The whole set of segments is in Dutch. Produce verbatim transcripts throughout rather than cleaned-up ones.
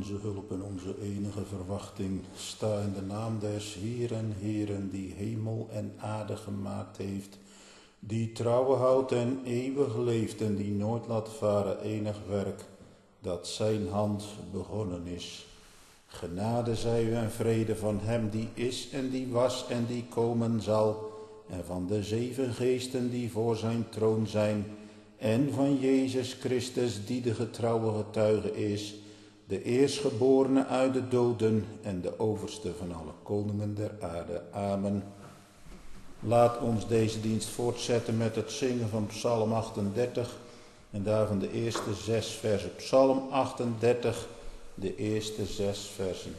onze hulp en onze enige verwachting. Sta in de naam des Heeren, Heeren, die hemel en aarde gemaakt heeft, die trouwen houdt en eeuwig leeft en die nooit laat varen enig werk, dat zijn hand begonnen is. Genade zij u en vrede van hem die is en die was en die komen zal, en van de zeven geesten die voor zijn troon zijn, en van Jezus Christus die de getrouwe getuige is, de eerstgeborene uit de doden en de overste van alle koningen der aarde. Amen. Laat ons deze dienst voortzetten met het zingen van Psalm achtendertig en daarvan de eerste zes versen. Psalm achtendertig, de eerste zes versen.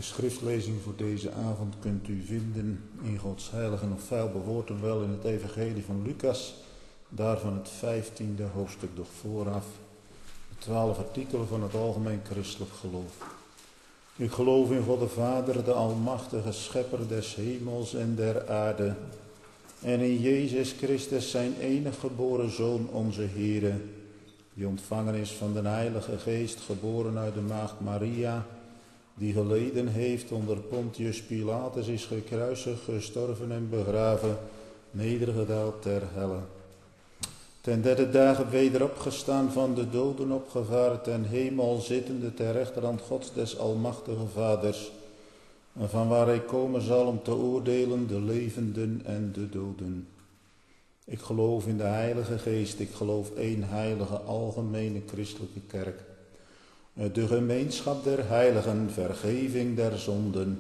schriftlezing voor deze avond kunt u vinden in Gods heilige nog vuil bewoord wel in het evangelie van Lucas, daarvan het vijftiende hoofdstuk, doch vooraf de twaalf artikelen van het algemeen christelijk geloof. Ik geloof in God de Vader, de almachtige schepper des hemels en der aarde, en in Jezus Christus, zijn enige geboren Zoon, onze Heere, die ontvangen is van de Heilige Geest, geboren uit de maagd Maria, die geleden heeft onder Pontius Pilatus, is gekruisigd, gestorven en begraven, nedergedaald ter helle. Ten derde dagen weder opgestaan, van de doden opgevaren, ten hemel zittende ter rechterhand Gods des almachtige Vaders, en van waar hij komen zal om te oordelen de levenden en de doden. Ik geloof in de Heilige Geest, ik geloof één heilige algemene christelijke kerk, de gemeenschap der heiligen, vergeving der zonden,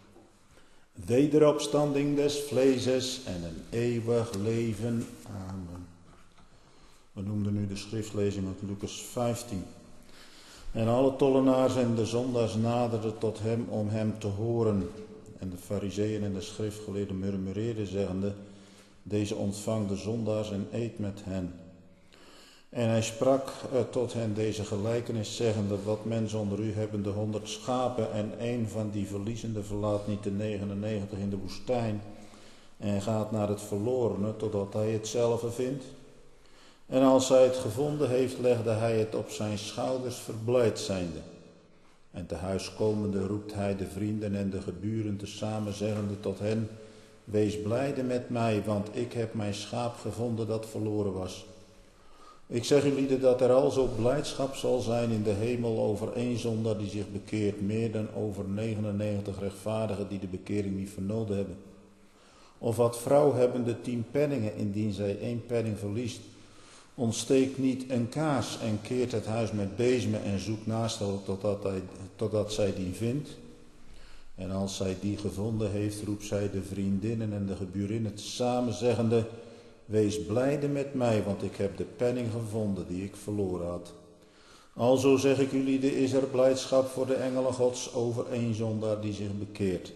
wederopstanding des vleeses en een eeuwig leven. Amen. We noemden nu de schriftlezing uit Lucas vijftien. En alle tollenaars en de zondaars naderden tot hem om hem te horen. En de farizeeën en de schriftgeleerden murmureerden, zeggende: deze ontvangt de zondaars en eet met hen. En hij sprak uh, tot hen deze gelijkenis, zeggende: wat mensen onder u hebben de honderd schapen, en een van die verliezende verlaat niet de negenennegentig in de woestijn, en gaat naar het verlorene, totdat hij hetzelfde vindt. En als hij het gevonden heeft, legde hij het op zijn schouders, verblijd zijnde. En te huis komende roept hij de vrienden en de geburen tezamen, zeggende tot hen: wees blijde met mij, want ik heb mijn schaap gevonden dat verloren was. Ik zeg jullie dat er al zo blijdschap zal zijn in de hemel over één zondaar die zich bekeert, meer dan over negenennegentig rechtvaardigen die de bekering niet vernomen hebben. Of wat vrouw hebben de tien penningen, indien zij één penning verliest, ontsteekt niet een kaars en keert het huis met bezemen en zoekt naast haar totdat, hij, totdat zij die vindt. En als zij die gevonden heeft, roept zij de vriendinnen en de geburinnen samen, zeggende: wees blijde met mij, want ik heb de penning gevonden die ik verloren had. Alzo zeg ik jullie, er is er blijdschap voor de engelen Gods over één zondaar die zich bekeert.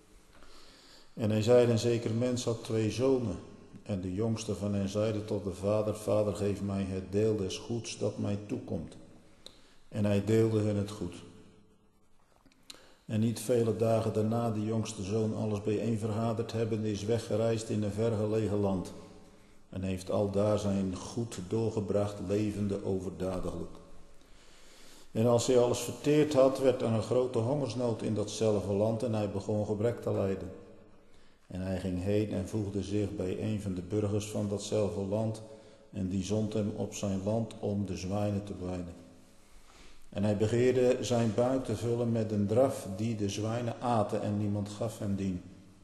En hij zeide: een zeker mens had twee zonen. En de jongste van hen zeide tot de vader: vader, geef mij het deel des goeds dat mij toekomt. En hij deelde hun het goed. En niet vele dagen daarna, de jongste zoon alles bijeen vergaderd hebbende, is weggereisd in een vergelegen land. En heeft aldaar zijn goed doorgebracht, levende overdadiglijk. En als hij alles verteerd had, werd er een grote hongersnood in datzelfde land, en hij begon gebrek te lijden. En hij ging heen en voegde zich bij een van de burgers van datzelfde land, en die zond hem op zijn land om de zwijnen te weiden. En hij begeerde zijn buik te vullen met een draf die de zwijnen aten, en niemand gaf hem dien.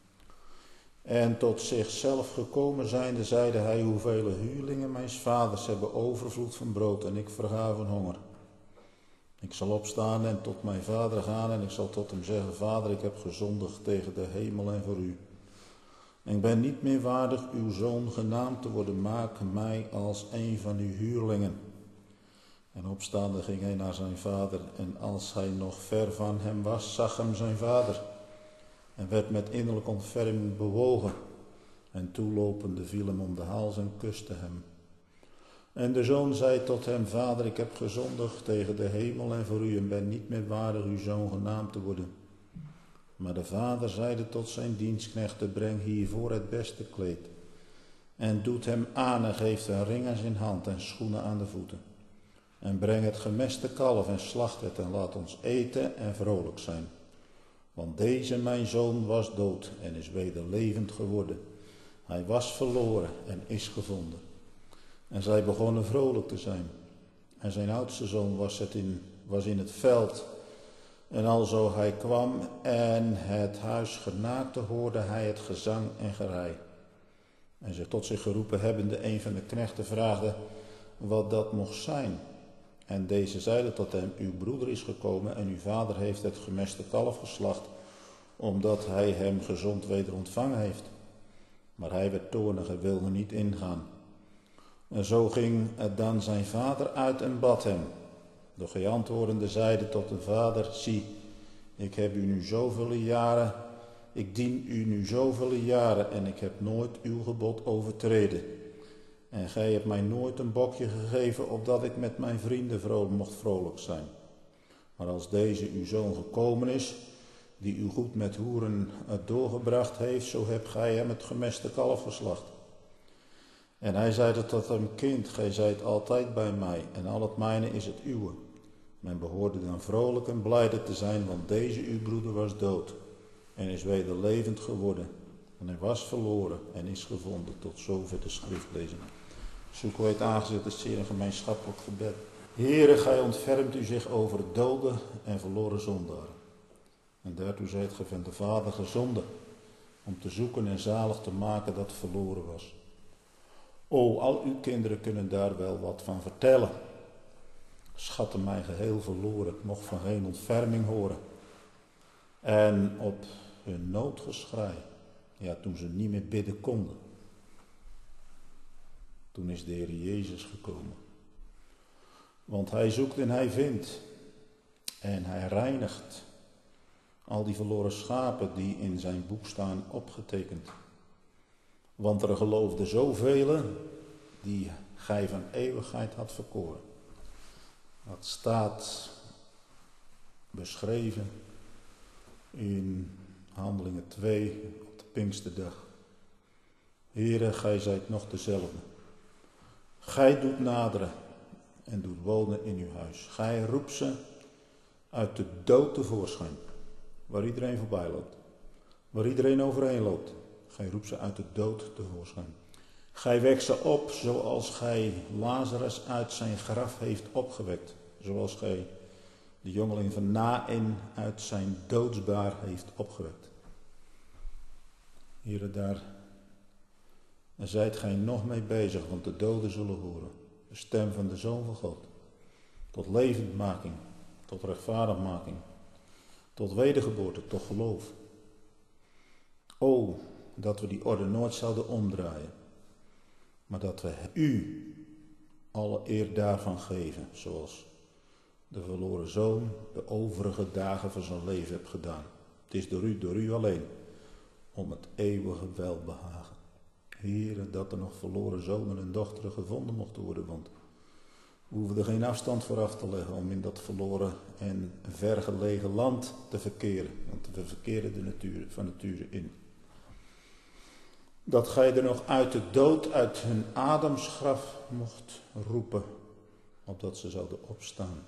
En tot zichzelf gekomen zijnde, zeide hij: hoeveel huurlingen mijns vaders hebben overvloed van brood, en ik verga van honger. Ik zal opstaan en tot mijn vader gaan, en ik zal tot hem zeggen: vader, ik heb gezondigd tegen de hemel en voor u. Ik ben niet meer waardig uw zoon genaamd te worden, maak mij als een van uw huurlingen. En opstaande ging hij naar zijn vader, en als hij nog ver van hem was, zag hem zijn vader, en werd met innerlijke ontferming bewogen, en toelopende viel hem om de hals en kuste hem. En de zoon zei tot hem: vader, ik heb gezondigd tegen de hemel en voor u, en ben niet meer waardig uw zoon genaamd te worden. Maar de vader zeide tot zijn dienstknechten: breng hiervoor het beste kleed, en doet hem aan en geeft een ring aan zijn hand en schoenen aan de voeten. En breng het gemeste kalf en slacht het, en laat ons eten en vrolijk zijn. Want deze mijn zoon was dood en is weder levend geworden. Hij was verloren en is gevonden. En zij begonnen vrolijk te zijn. En zijn oudste zoon was, het in, was in het veld. En alzo hij kwam en het huis genaakte, hoorde hij het gezang en gerei. En zich tot zich geroepen hebbende, een van de knechten vraagde wat dat mocht zijn. En deze zeide tot hem: uw broeder is gekomen en uw vader heeft het gemeste kalf geslacht, omdat hij hem gezond weder ontvangen heeft. Maar hij werd toornig en wilde niet ingaan. En zo ging dan zijn vader uit en bad hem. Doch hij antwoordende zeide tot de vader: zie, Ik heb u nu zoveel jaren, ik dien u nu zoveel jaren en ik heb nooit uw gebod overtreden. En gij hebt mij nooit een bokje gegeven, opdat ik met mijn vrienden vrolijk mocht vrolijk zijn. Maar als deze uw zoon gekomen is, die u goed met hoeren doorgebracht heeft, zo hebt gij hem het gemeste kalf geslacht. En hij zeide tot hem, kind, gij zijt altijd bij mij, en al het mijne is het uwe. Men behoorde dan vrolijk en blijde te zijn, want deze uw broeder was dood, en is weder levend geworden. En hij was verloren en is gevonden, tot zover de schriftlezing. Zoek wij het aangezet, het zeer een gemeenschappelijk gebed. Heere, gij ontfermt u zich over dode en verloren zondaren. En daartoe zijt gij van de Vader gezonden, om te zoeken en zalig te maken dat verloren was. O, al uw kinderen kunnen daar wel wat van vertellen. Schatten mij geheel verloren, ik mocht van geen ontferming horen. En op hun noodgeschrei, ja, toen ze niet meer bidden konden, toen is de Heer Jezus gekomen. Want hij zoekt en hij vindt. En hij reinigt al die verloren schapen die in zijn boek staan opgetekend. Want er geloofden zoveel die gij van eeuwigheid had verkoren. Dat staat beschreven in Handelingen twee op de Pinksterdag. Heere, gij zijt nog dezelfde. Gij doet naderen en doet wonen in uw huis. Gij roept ze uit de dood tevoorschijn, waar iedereen voorbij loopt, waar iedereen overheen loopt. Gij roept ze uit de dood tevoorschijn. Gij wekt ze op zoals gij Lazarus uit zijn graf heeft opgewekt. Zoals gij de jongeling van Naïn uit zijn doodsbaar heeft opgewekt. Here, daar zijt gij nog mee bezig, want de doden zullen horen. De stem van de Zoon van God. Tot levendmaking, tot rechtvaardigmaking, tot wedergeboorte, tot geloof. O, dat we die orde nooit zouden omdraaien, maar dat we u alle eer daarvan geven, zoals de verloren zoon de overige dagen van zijn leven heeft gedaan. Het is door u, door u alleen, om het eeuwige welbehagen. Heere, dat er nog verloren zonen en dochteren gevonden mochten worden, want we hoeven er geen afstand voor af te leggen om in dat verloren en vergelegen land te verkeren, want we verkeren de natuur, van nature in. Dat gij er nog uit de dood, uit hun Adamsgraf mocht roepen, opdat ze zouden opstaan.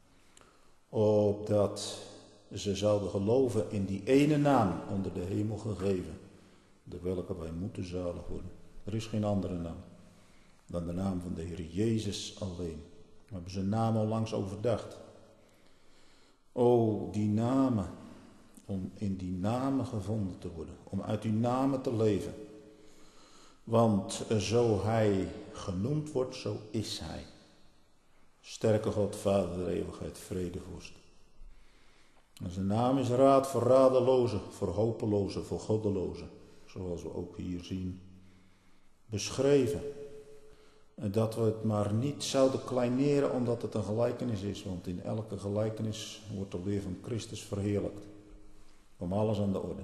Opdat ze zouden geloven in die ene naam onder de hemel gegeven, door welke wij moeten zalig worden. Er is geen andere naam dan de naam van de Heer Jezus alleen. We hebben zijn naam al langs overdacht. O, die namen, om in die namen gevonden te worden, om uit die namen te leven. Want zo hij genoemd wordt, zo is hij. Sterke God, Vader der eeuwigheid, vredevorst. En zijn naam is raad voor radelozen, voor hopelozen, voor goddelozen. Zoals we ook hier zien beschreven. En dat we het maar niet zouden kleineren omdat het een gelijkenis is. Want in elke gelijkenis wordt de leer van Christus verheerlijkt. Om alles aan de orde.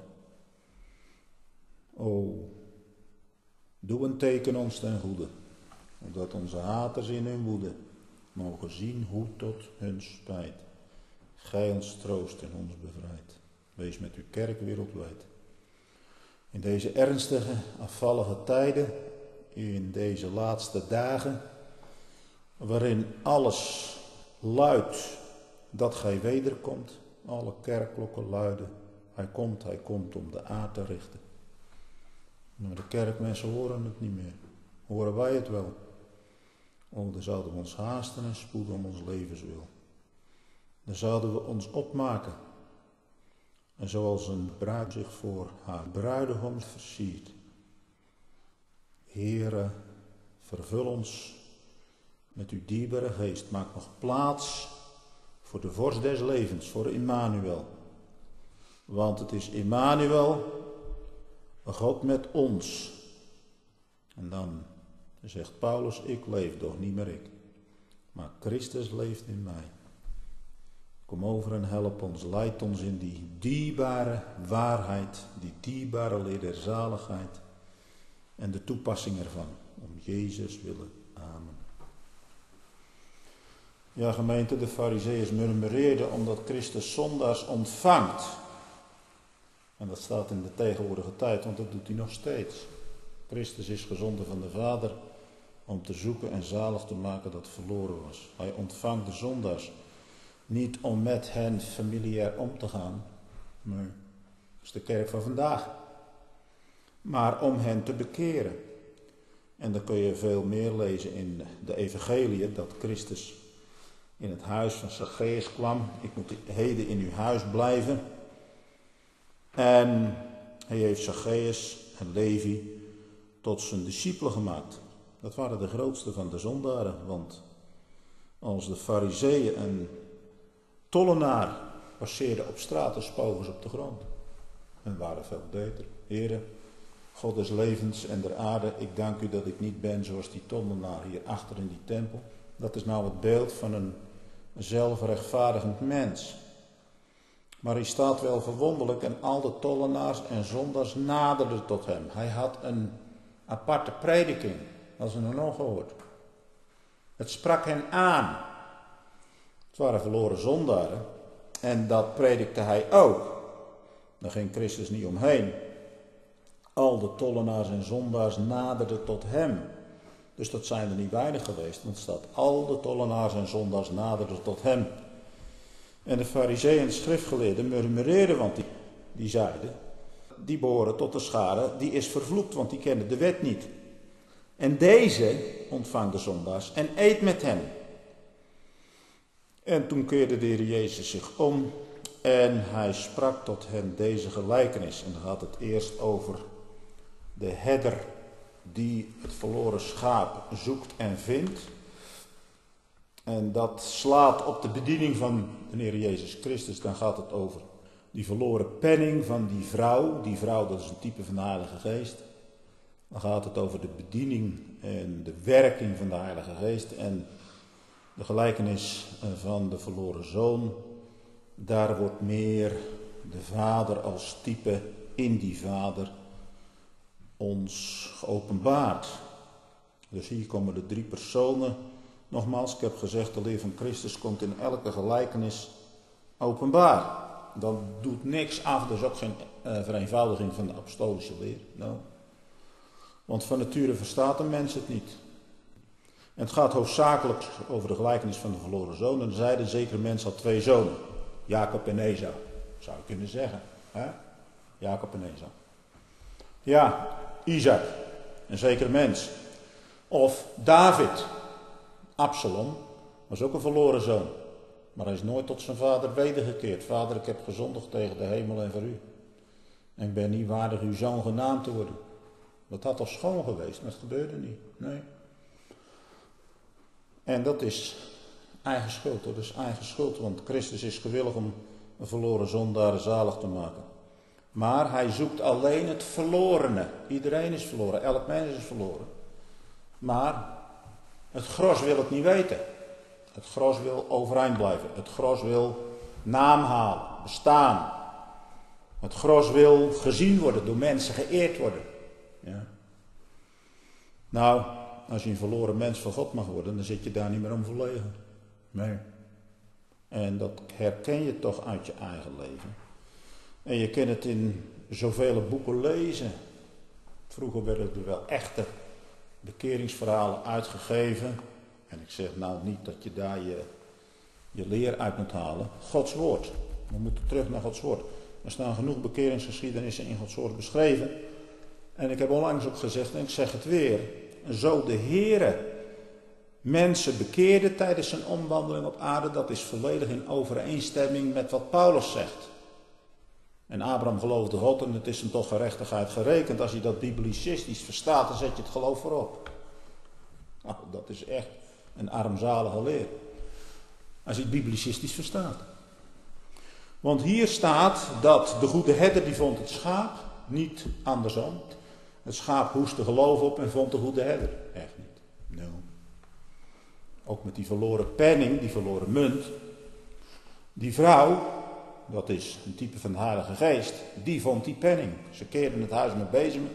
O, doe een teken ons ten goede. Opdat onze haters in hun woede mogen zien hoe tot hun spijt gij ons troost en ons bevrijdt. Wees met uw kerk wereldwijd. In deze ernstige, afvallige tijden, in deze laatste dagen, waarin alles luidt dat gij wederkomt, alle kerkklokken luiden, hij komt, hij komt om de aarde te richten. Maar de kerkmensen horen het niet meer. Horen wij het wel? Oh, dan zouden we ons haasten en spoeden om ons levenswil. Dan zouden we ons opmaken. En zoals een bruid zich voor haar bruidegom versiert. Heere, vervul ons met uw dierbare geest. Maak nog plaats voor de vorst des levens, voor Immanuel. Want het is Immanuel, God met ons. En dan zegt Paulus, ik leef, doch niet meer ik. Maar Christus leeft in mij. Kom kom over en help ons, leid ons in die dierbare waarheid, die dierbare leer der zaligheid en de toepassing ervan. Om Jezus willen. Amen. Ja, gemeente, de Farizeeërs murmureerden omdat Christus zondaars ontvangt. En dat staat in de tegenwoordige tijd, want dat doet hij nog steeds. Christus is gezonden van de Vader om te zoeken en zalig te maken dat verloren was. Hij ontvangt de zondaars. Niet om met hen familiair om te gaan. Nee, dat is de kerk van vandaag. Maar om hen te bekeren. En dan kun je veel meer lezen in de evangeliën dat Christus in het huis van Zacchaeus kwam. Ik moet heden in uw huis blijven. En hij heeft Zacchaeus en Levi tot zijn discipelen gemaakt. Dat waren de grootste van de zondaren. Want als de Farizeeën en tollenaar passeerden op straat, dan spogen ze op de grond. En waren veel beter. Heere, God des levens en der aarde, ik dank u dat ik niet ben zoals die tollenaar hier achter in die tempel. Dat is nou het beeld van een zelfrechtvaardigend mens. Maar hij staat wel verwonderlijk en al de tollenaars en zondaars naderden tot hem. Hij had een aparte prediking, dat is er nog nooit gehoord. Het sprak hen aan. Het waren verloren zondaren en dat predikte hij ook. Daar ging Christus niet omheen. Al de tollenaars en zondaars naderden tot hem. Dus dat zijn er niet weinig geweest, want het staat al de tollenaars en zondaars naderden tot hem. En de Farizeeën en de schriftgeleerden murmureerden, want die, die zeiden, die behoren tot de schare, die is vervloekt, want die kennen de wet niet. En deze ontvangt de zondaars en eet met hen. En toen keerde de Heer Jezus zich om en hij sprak tot hen deze gelijkenis. En dan gaat het eerst over de herder die het verloren schaap zoekt en vindt. En dat slaat op de bediening van de Heer Jezus Christus. Dan gaat het over die verloren penning van die vrouw. Die vrouw, dat is een type van de Heilige Geest. Dan gaat het over de bediening en de werking van de Heilige Geest. En de gelijkenis van de verloren zoon. Daar wordt meer de vader als type in die vader ons geopenbaard. Dus hier komen de drie personen. Nogmaals, ik heb gezegd, de leer van Christus komt in elke gelijkenis openbaar. Dat doet niks af, dat is ook geen uh, vereenvoudiging van de apostolische leer. No. Want van nature verstaat een mens het niet. En het gaat hoofdzakelijk over de gelijkenis van de verloren zoon. En zeiden, zekere mens had twee zonen. Jacob en Esau, zou je kunnen zeggen. Hè? Jacob en Esau. Ja, Isaac, een zekere mens. Of David, Absalom, was ook een verloren zoon. Maar hij is nooit tot zijn vader wedergekeerd. Vader, ik heb gezondigd tegen de hemel en voor u. En ik ben niet waardig uw zoon genaamd te worden. Dat had al schoon geweest, maar dat gebeurde niet. Nee. En dat is eigen schuld. Dat is eigen schuld, want Christus is gewillig om een verloren zondaar zalig te maken. Maar hij zoekt alleen het verlorene. Iedereen is verloren, elk mens is verloren. Maar het gros wil het niet weten. Het gros wil overeind blijven. Het gros wil naam halen, bestaan. Het gros wil gezien worden, door mensen geëerd worden. Ja. Nou, als je een verloren mens van God mag worden, dan zit je daar niet meer om verlegen. Nee. En dat herken je toch uit je eigen leven. En je kunt het in zoveel boeken lezen. Vroeger werden er wel echte bekeringsverhalen uitgegeven. En ik zeg nou niet dat je daar je, je leer uit moet halen. Gods woord. We moeten terug naar Gods woord. Er staan genoeg bekeringsgeschiedenissen in Gods woord beschreven. En ik heb onlangs ook gezegd, en ik zeg het weer. Zo de Heere mensen bekeerde tijdens zijn omwandeling op aarde. Dat is volledig in overeenstemming met wat Paulus zegt. En Abraham geloofde God en het is hem toch gerechtigheid gerekend. Als je dat biblicistisch verstaat, dan zet je het geloof voorop. Nou, dat is echt een armzalige leer. Als je het biblicistisch verstaat. Want hier staat dat de goede herder die vond het schaap, niet andersom. Het schaap hoestte geloof op en vond de goede herder. Echt niet. No. Ook met die verloren penning, die verloren munt. Die vrouw, dat is een type van de Heilige Geest, die vond die penning. Ze keerden het huis met bezemen.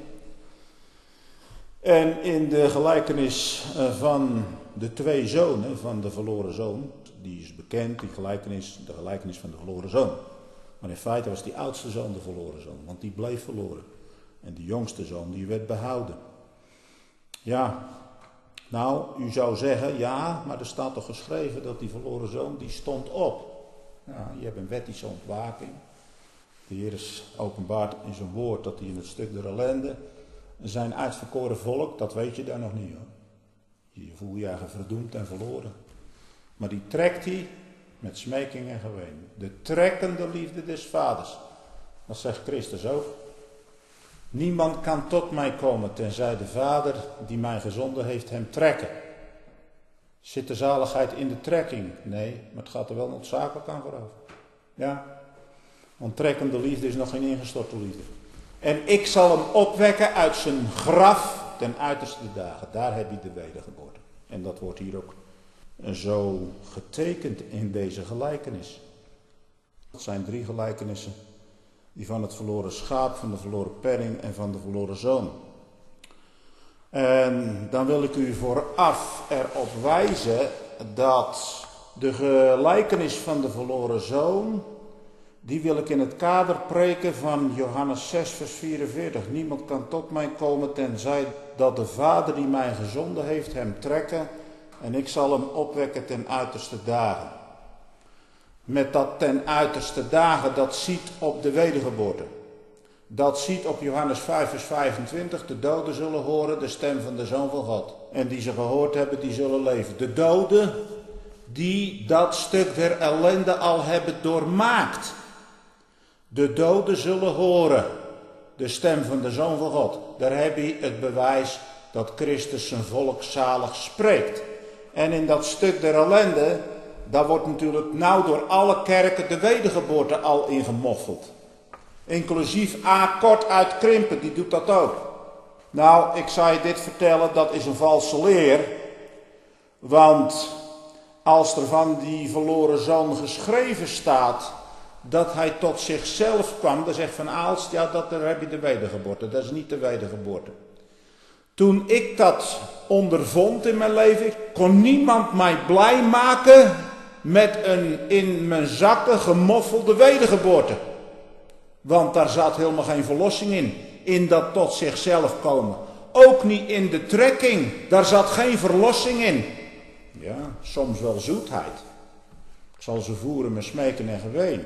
En in de gelijkenis van de twee zonen van de verloren zoon, die is bekend, die gelijkenis, de gelijkenis van de verloren zoon. Maar in feite was die oudste zoon de verloren zoon, want die bleef verloren. En die jongste zoon, die werd behouden. Ja, nou, u zou zeggen, ja, maar er staat toch geschreven dat die verloren zoon, die stond op. Ja, je hebt een wettische ontwaking. De Heer is openbaard in zijn woord dat hij in het stuk der ellende zijn uitverkoren volk, dat weet je daar nog niet hoor. Je voelt je eigen verdoemd en verloren. Maar die trekt hij met smeking en geween. De trekkende liefde des vaders. Dat zegt Christus ook. Niemand kan tot mij komen tenzij de Vader die mij gezonden heeft hem trekken. Zit de zaligheid in de trekking? Nee, maar het gaat er wel noodzakelijk aan vooraf. Ja, want trekkende liefde is nog geen ingestorte liefde. En ik zal hem opwekken uit zijn graf ten uiterste dagen. Daar heb je de wedergeboorte. En dat wordt hier ook zo getekend in deze gelijkenis. Het zijn drie gelijkenissen. Die van het verloren schaap, van de verloren penning en van de verloren zoon. En dan wil ik u vooraf erop wijzen dat de gelijkenis van de verloren zoon, die wil ik in het kader preken van Johannes zes vers vierenveertig. Niemand kan tot mij komen tenzij dat de Vader die mij gezonden heeft hem trekken en ik zal hem opwekken ten uiterste dagen. Met dat ten uiterste dagen, dat ziet op de wedergeboorte. Dat ziet op Johannes vijf vers vijfentwintig, de doden zullen horen de stem van de Zoon van God. En die ze gehoord hebben, die zullen leven. De doden die dat stuk der ellende al hebben doormaakt. De doden zullen horen de stem van de Zoon van God. Daar heb je het bewijs dat Christus zijn volk zalig spreekt. En in dat stuk der ellende, daar wordt natuurlijk nou door alle kerken de wedergeboorte al ingemoffeld. Inclusief A. Kort uit Krimpen, die doet dat ook. Nou, ik zou je dit vertellen, dat is een valse leer. Want als er van die verloren zoon geschreven staat dat hij tot zichzelf kwam, dan zegt Van Aalst, ja, dat, daar heb je de wedergeboorte. Dat is niet de wedergeboorte. Toen ik dat ondervond in mijn leven, kon niemand mij blij maken met een in mijn zakken gemoffelde wedergeboorte. Want daar zat helemaal geen verlossing in, in dat tot zichzelf komen. Ook niet in de trekking, daar zat geen verlossing in. Ja, soms wel zoetheid. Ik zal ze voeren met smeken en geween.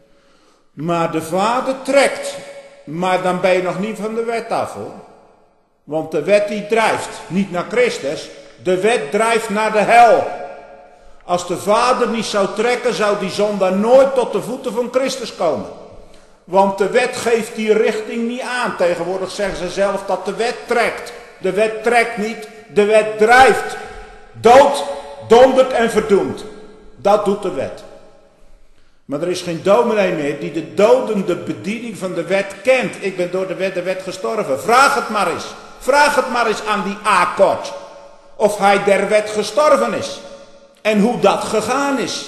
Maar de Vader trekt, maar dan ben je nog niet van de wet af hoor. Want de wet die drijft niet naar Christus, de wet drijft naar de hel. Als de Vader niet zou trekken, zou die zondaar nooit tot de voeten van Christus komen. Want de wet geeft die richting niet aan. Tegenwoordig zeggen ze zelf dat de wet trekt. De wet trekt niet, de wet drijft. Dood, dondert en verdoemt. Dat doet de wet. Maar er is geen dominee meer die de dodende bediening van de wet kent. Ik ben door de wet de wet gestorven. Vraag het maar eens. Vraag het maar eens aan die A-kort. Of hij der wet gestorven is. En hoe dat gegaan is.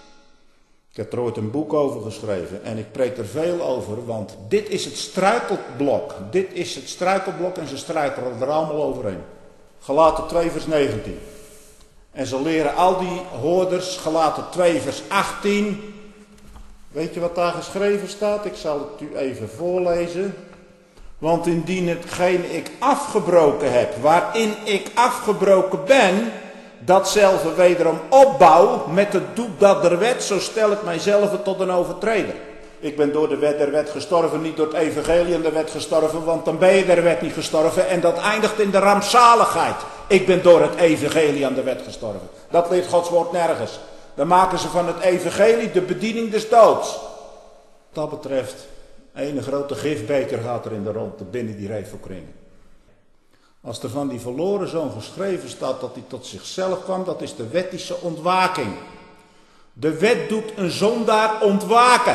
Ik heb er ooit een boek over geschreven en ik preek er veel over, want dit is het struikelblok. Dit is het struikelblok en ze struikelen er allemaal overheen. Galaten twee vers negentien. En ze leren al die hoorders, Galaten twee vers achttien. Weet je wat daar geschreven staat? Ik zal het u even voorlezen. Want indien hetgeen ik afgebroken heb, waarin ik afgebroken ben, datzelfde wederom opbouw met het doek dat der wet, zo stel ik mijzelf tot een overtreder. Ik ben door de wet der wet gestorven, niet door het evangelie en de wet gestorven, want dan ben je der wet niet gestorven en dat eindigt in de rampzaligheid. Ik ben door het evangelie aan de wet gestorven. Dat leert Gods woord nergens. Dan maken ze van het evangelie de bediening des doods. Wat dat betreft, een grote gifbeker gaat er in de ronde binnen die revelkringen. Als er van die verloren zoon geschreven staat dat hij tot zichzelf kwam, dat is de wettische ontwaking. De wet doet een zondaar ontwaken.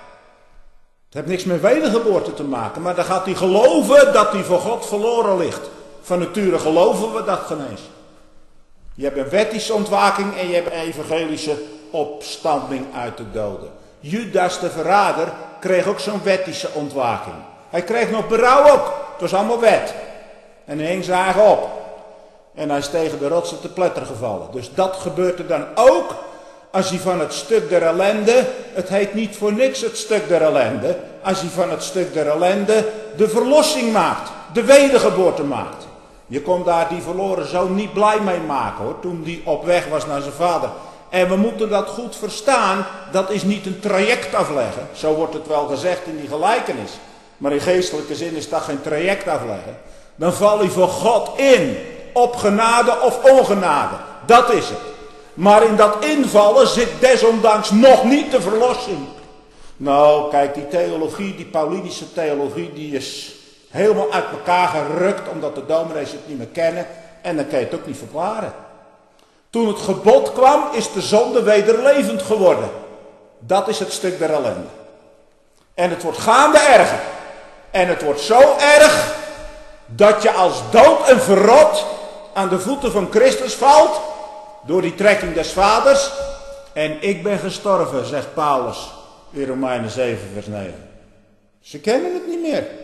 Het heeft niks met wedergeboorte te maken, maar dan gaat hij geloven dat hij voor God verloren ligt. Van nature geloven we dat geen eens. Je hebt een wettische ontwaking en je hebt een evangelische opstanding uit de doden. Judas de verrader kreeg ook zo'n wettische ontwaking. Hij kreeg nog berouw ook. Het was allemaal wet. En hij hing zijn eigen op. En hij is tegen de rotsen te pletter gevallen. Dus dat gebeurt er dan ook als hij van het stuk der ellende, het heet niet voor niks het stuk der ellende, als hij van het stuk der ellende de verlossing maakt, de wedergeboorte maakt. Je kon daar die verloren zoon niet blij mee maken hoor, toen die op weg was naar zijn vader. En we moeten dat goed verstaan, dat is niet een traject afleggen. Zo wordt het wel gezegd in die gelijkenis. Maar in geestelijke zin is dat geen traject afleggen. Dan val je voor God in, op genade of ongenade. Dat is het. Maar in dat invallen zit desondanks nog niet de verlossing. Nou, kijk, die theologie, die Paulinische theologie, die is helemaal uit elkaar gerukt, omdat de dominees het niet meer kennen. En dan kan je het ook niet verklaren. Toen het gebod kwam, is de zonde wederlevend geworden. Dat is het stuk der ellende. En het wordt gaande erger. En het wordt zo erg, dat je als dood en verrot aan de voeten van Christus valt, door die trekking des vaders. En ik ben gestorven, zegt Paulus in Romeinen zeven vers negen. Ze kennen het niet meer.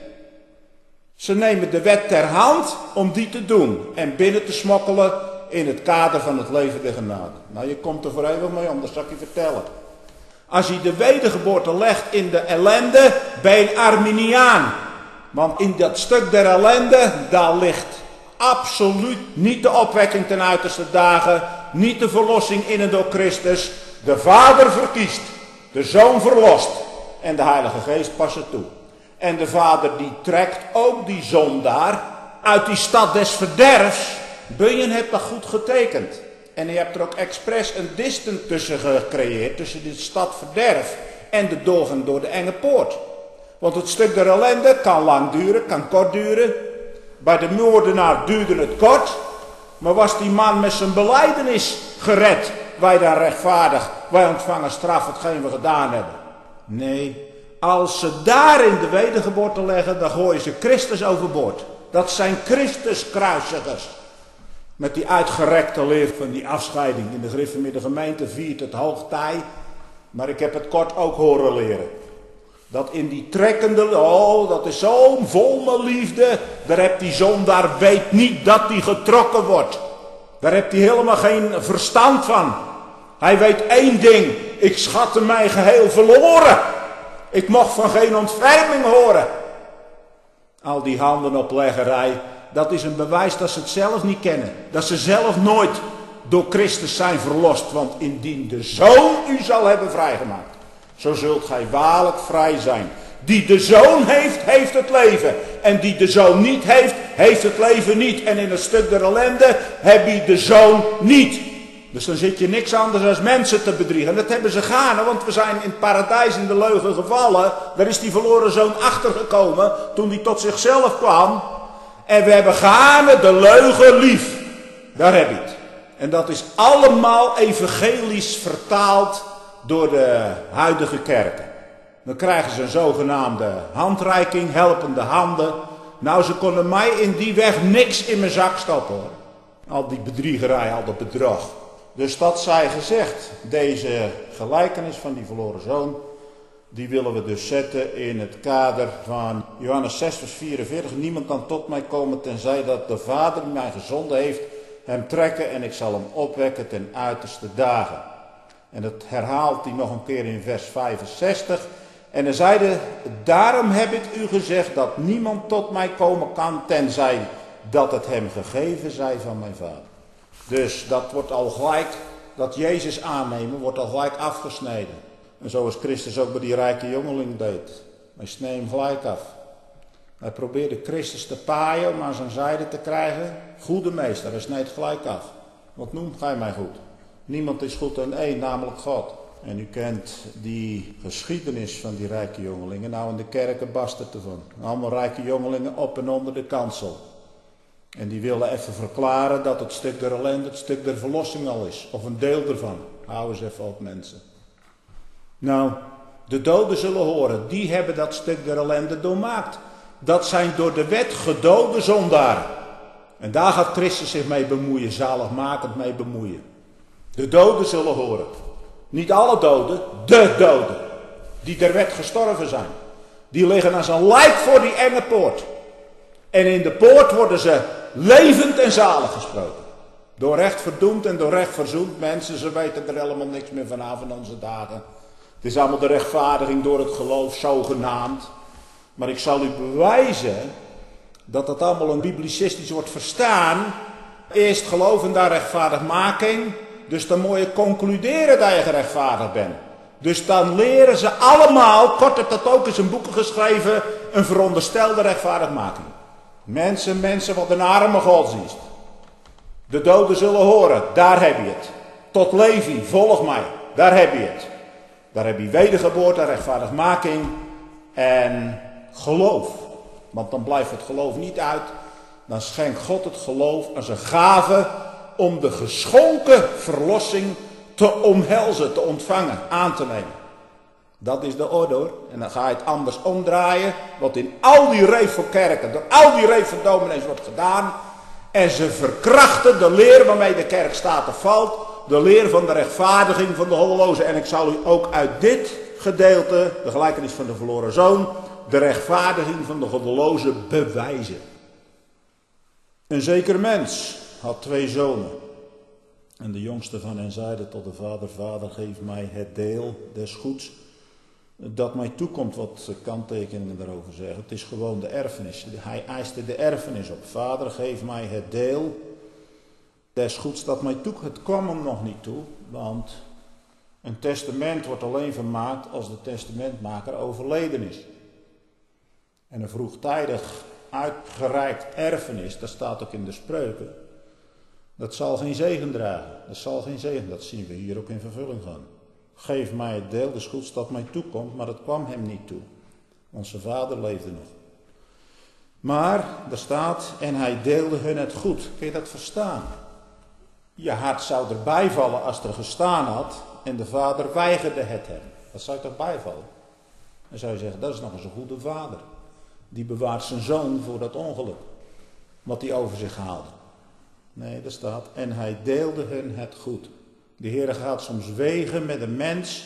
Ze nemen de wet ter hand om die te doen en binnen te smokkelen in het kader van het leven der genade. Nou, je komt er voor eeuwig mee om, dat zal ik je vertellen. Als je de wedergeboorte legt in de ellende, ben je een Arminiaan. Want in dat stuk der ellende, daar ligt absoluut niet de opwekking ten uiterste dagen, niet de verlossing in en door Christus. De Vader verkiest, de Zoon verlost en de Heilige Geest past het toe. En de Vader die trekt ook die zondaar uit die stad des verderfs. Bunyan heeft dat goed getekend. En je hebt er ook expres een distance tussen gecreëerd, tussen de stad verderf en de doorgang door de enge poort. Want het stuk der ellende kan lang duren, kan kort duren. Bij de moordenaar duurde het kort. Maar was die man met zijn belijdenis gered? Wij dan rechtvaardig, wij ontvangen straf hetgeen we gedaan hebben. Nee, als ze daarin de wedergeboorte leggen, dan gooien ze Christus overboord. Dat zijn Christuskruisigers. Met die uitgerekte leer van die afscheiding. In de gereformeerde gemeente viert het hoogtij. Maar ik heb het kort ook horen leren. Dat in die trekkende, oh dat is zo vol met liefde. Daar heb die zondaar weet niet dat die getrokken wordt. Daar heeft hij helemaal geen verstand van. Hij weet één ding. Ik schatte mij geheel verloren. Ik mocht van geen ontferming horen. Al die handenopleggerij. Dat is een bewijs dat ze het zelf niet kennen. Dat ze zelf nooit door Christus zijn verlost. Want indien de Zoon u zal hebben vrijgemaakt, zo zult gij waarlijk vrij zijn. Die de Zoon heeft, heeft het leven. En die de Zoon niet heeft, heeft het leven niet. En in het stuk der ellende heb je de Zoon niet. Dus dan zit je niks anders dan mensen te bedriegen. En dat hebben ze gaande, want we zijn in het paradijs in de leugen gevallen. Daar is die verloren zoon achtergekomen toen hij tot zichzelf kwam. En we hebben gaande de leugen lief. Daar heb je het. En dat is allemaal evangelisch vertaald door de huidige kerken. Dan krijgen ze een zogenaamde handreiking, helpende handen. Nou, ze konden mij in die weg niks in mijn zak stoppen hoor. Al die bedriegerij, al dat bedrog. Dus dat zij gezegd, deze gelijkenis van die verloren zoon, die willen we dus zetten in het kader van Johannes zes vers vierenveertig. Niemand kan tot mij komen tenzij dat de Vader die mij gezonden heeft hem trekken en ik zal hem opwekken ten uiterste dagen. En dat herhaalt hij nog een keer in vers vijfenzestig. En hij zeide, daarom heb ik u gezegd dat niemand tot mij komen kan tenzij dat het hem gegeven zij van mijn Vader. Dus dat wordt al gelijk, dat Jezus aannemen, wordt al gelijk afgesneden. En zoals Christus ook bij die rijke jongeling deed. Hij sneed hem gelijk af. Hij probeerde Christus te paaien om aan zijn zijde te krijgen. Goede meester, hij sneed gelijk af. Wat noemt gij mij goed? Niemand is goed aan één, namelijk God. En u kent die geschiedenis van die rijke jongelingen. Nou, in de kerken barst het ervan. Allemaal rijke jongelingen op en onder de kansel. En die willen even verklaren dat het stuk der ellende het stuk der verlossing al is. Of een deel ervan. Hou eens even op mensen. Nou, de doden zullen horen. Die hebben dat stuk der ellende doormaakt. Dat zijn door de wet gedode zondaren. En daar gaat Christus zich mee bemoeien. Zaligmakend mee bemoeien. De doden zullen horen. Niet alle doden, de doden. Die der wet gestorven zijn. Die liggen als een lijk voor die enge poort. En in de poort worden ze levend en zalig gesproken. Door recht verdoemd en door recht verzoend. Mensen, ze weten er helemaal niks meer vanaf in onze dagen. Het is allemaal de rechtvaardiging door het geloof, zogenaamd. Maar ik zal u bewijzen dat dat allemaal een biblicistisch wordt verstaan. Eerst geloof en daar rechtvaardigmaking. Dus dan moet je concluderen dat je gerechtvaardigd bent. Dus dan leren ze allemaal, kort heb dat ook in zijn boeken geschreven, een veronderstelde rechtvaardigmaking. Mensen, mensen, wat een arme godsdienst. De doden zullen horen, daar heb je het. Tot Levi, volg mij, daar heb je het. Daar heb je wedergeboorte, rechtvaardigmaking en geloof. Want dan blijft het geloof niet uit. Dan schenkt God het geloof als een gave om de geschonken verlossing te omhelzen, te ontvangen, aan te nemen. Dat is de orde hoor. En dan ga je het anders omdraaien. Wat in al die reef van kerken, door al die reef van dominees wordt gedaan. En ze verkrachten de leer waarmee de kerk staat of valt. De leer van de rechtvaardiging van de goddelozen. En ik zal u ook uit dit gedeelte, de gelijkenis van de verloren zoon, de rechtvaardiging van de goddelozen bewijzen. Een zeker mens had twee zonen. En de jongste van hen zeide tot de vader, vader geef mij het deel des goeds dat mij toekomt. Wat kanttekeningen daarover zeggen. Het is gewoon de erfenis. Hij eiste de erfenis op. Vader geef mij het deel des goeds dat mij toekomt. Het kwam hem nog niet toe, want een testament wordt alleen vermaakt als de testamentmaker overleden is. En een vroegtijdig uitgereikt erfenis, dat staat ook in de spreuken, dat zal geen zegen dragen. Dat zal geen zegen, dat zien we hier ook in vervulling gaan. Geef mij het deel des goeds dat mij toekomt, maar dat kwam hem niet toe. Want zijn vader leefde nog. Maar, er staat, en hij deelde hun het goed. Kun je dat verstaan? Je hart zou erbij vallen als er gestaan had en de vader weigerde het hem. Dat zou je toch bijvallen? Dan zou je zeggen, dat is nog eens een goede vader. Die bewaart zijn zoon voor dat ongeluk. Wat hij over zich haalde. Nee, daar staat, en hij deelde hun het goed. De Heer gaat soms wegen met een mens.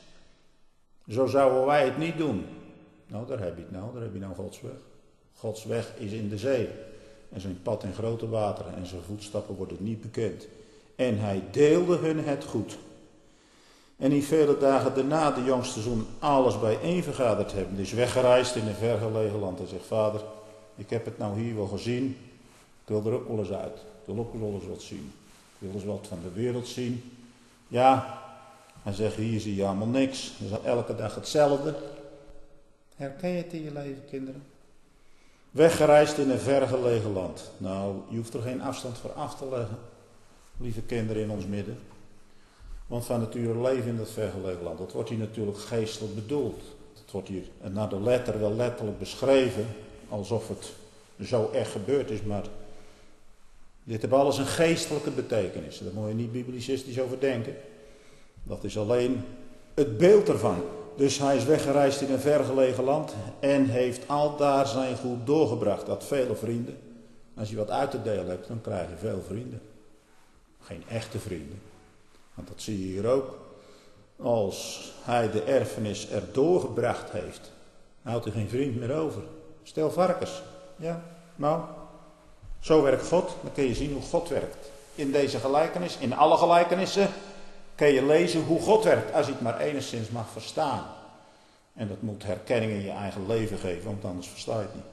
Zo zouden wij het niet doen. Nou, daar heb je het nou. Daar heb je nou Gods weg. Gods weg is in de zee. En zijn pad in grote wateren. En zijn voetstappen worden niet bekend. En hij deelde hun het goed. En in vele dagen daarna de jongste zoon alles bijeen vergaderd hebben. Dus weggereisd in een vergelegen land. En zegt, vader, ik heb het nou hier wel gezien. Ik wil er ook wel eens uit. Ik wil ook wel eens wat zien. Ik wil eens wat van de wereld zien. Ja, hij zegt, hier zie je allemaal niks. Er is elke dag hetzelfde. Herken je het in je leven, kinderen? Weggereisd in een vergelegen land. Nou, je hoeft er geen afstand voor af te leggen. Lieve kinderen in ons midden. Want van nature leven in dat vergelegen land. Dat wordt hier natuurlijk geestelijk bedoeld. Dat wordt hier naar de letter wel letterlijk beschreven. Alsof het zo echt gebeurd is. Maar dit heeft alles een geestelijke betekenis. Daar moet je niet biblicistisch over denken. Dat is alleen het beeld ervan. Dus hij is weggereisd in een vergelegen land. En heeft aldaar zijn goed doorgebracht. Dat vele vrienden. Als je wat uit te delen hebt, dan krijg je veel vrienden. Geen echte vrienden. Want dat zie je hier ook. Als hij de erfenis er doorgebracht heeft, houdt hij geen vriend meer over. Stel varkens. Ja, nou, zo werkt God. Dan kun je zien hoe God werkt. In deze gelijkenis, in alle gelijkenissen, kun je lezen hoe God werkt. Als je het maar enigszins mag verstaan. En dat moet herkenning in je eigen leven geven, want anders versta je het niet.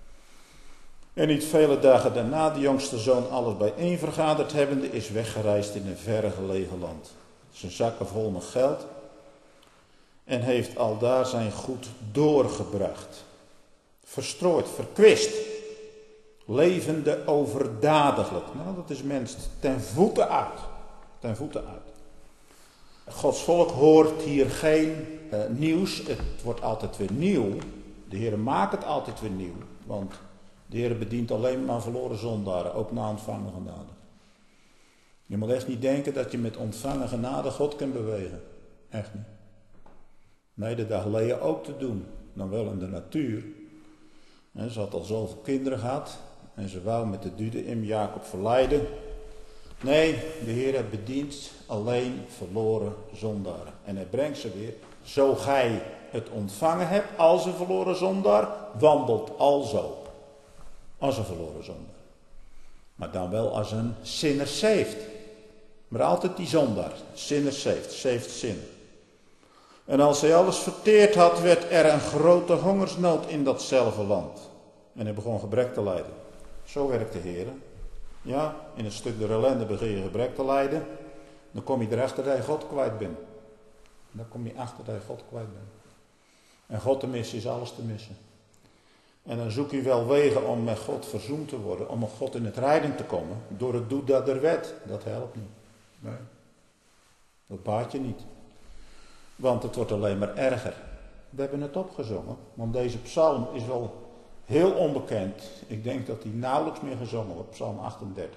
En niet vele dagen daarna de jongste zoon alles bijeen vergaderd hebbende is weggereisd in een verre gelegen land. Zijn zakken vol met geld. En heeft aldaar zijn goed doorgebracht. Verstrooid, verkwist. Levende overdadiglijk. Nou, dat is mens ten voeten uit. Ten voeten uit. Gods volk hoort hier geen uh, nieuws. Het wordt altijd weer nieuw. De Heer maakt het altijd weer nieuw. Want de Heer bedient alleen maar verloren zondaren, ook na ontvangen genade. Je moet echt niet denken dat je met ontvangen genade God kunt bewegen. Echt niet. Nee, dat dacht Lea ook te doen. Dan wel in de natuur. En ze had al zoveel kinderen gehad. En ze wou met de dude in Jacob verleiden. Nee, de Heer bedient alleen verloren zondaren. En hij brengt ze weer. Zo gij het ontvangen hebt als een verloren zondaar, wandelt alzo als een verloren zondaar. Maar dan wel als een sinner saved. Maar altijd die zondaar, sinner saved, saved sinner. En als hij alles verteerd had, werd er een grote hongersnood in datzelfde land. En hij begon gebrek te lijden. Zo werkt de Heer. Ja, in een stuk de ellende begin je gebrek te lijden. Dan kom je erachter dat je God kwijt bent. Dan kom je achter dat je God kwijt bent. En God te missen is alles te missen. En dan zoek je wel wegen om met God verzoend te worden. Om met God in het rijden te komen. Door het doet dat er wet. Dat helpt niet. Nee. Dat baat je niet. Want het wordt alleen maar erger. We hebben het opgezongen. Want deze psalm is wel heel onbekend. Ik denk dat hij nauwelijks meer gezongen wordt. Psalm achtendertig.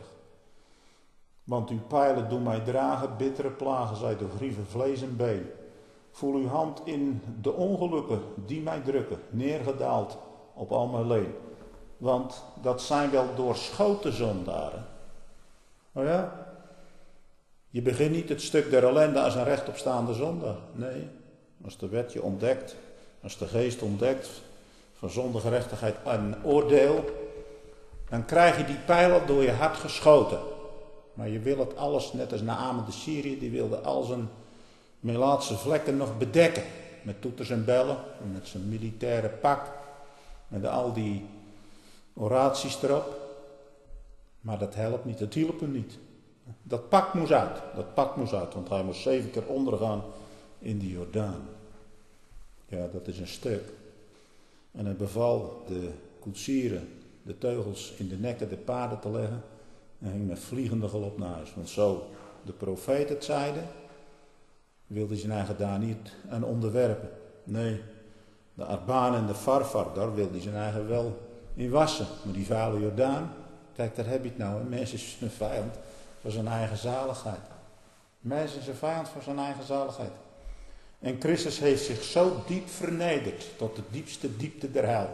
Want uw pijlen doen mij dragen. Bittere plagen zij door grieven vlees en been. Voel uw hand in de ongelukken die mij drukken. Neergedaald op al mijn leen. Want dat zijn wel doorschoten zondaren. Oh ja? Je begint niet het stuk der ellende als een rechtopstaande zondaar. Nee, als de wet je ontdekt, als de geest ontdekt van zonde, gerechtigheid en oordeel, dan krijg je die pijl door je hart geschoten. Maar je wil het alles, net als Naaman de Syriër, die wilde al zijn melaatse vlekken nog bedekken. Met toeters en bellen, met zijn militaire pak, met al die oraties erop. Maar dat helpt niet, dat hielp hem niet. Dat pak moest uit, dat pak moest uit, want hij moest zeven keer ondergaan in die Jordaan. Ja, dat is een stuk. En hij beval de koetsieren de teugels in de nekken der paarden te leggen en ging met vliegende galop naar huis. Want zo de profeet het zeide, wilde hij zijn eigen daar niet aan onderwerpen. Nee, de Arbaan en de Farfar, daar wilde hij zijn eigen wel in wassen. Maar die vuile Jordaan, kijk, daar heb je het nou. Een mens is een vijand voor zijn eigen zaligheid. Een mens is een vijand voor zijn eigen zaligheid. En Christus heeft zich zo diep vernederd tot de diepste diepte der hel.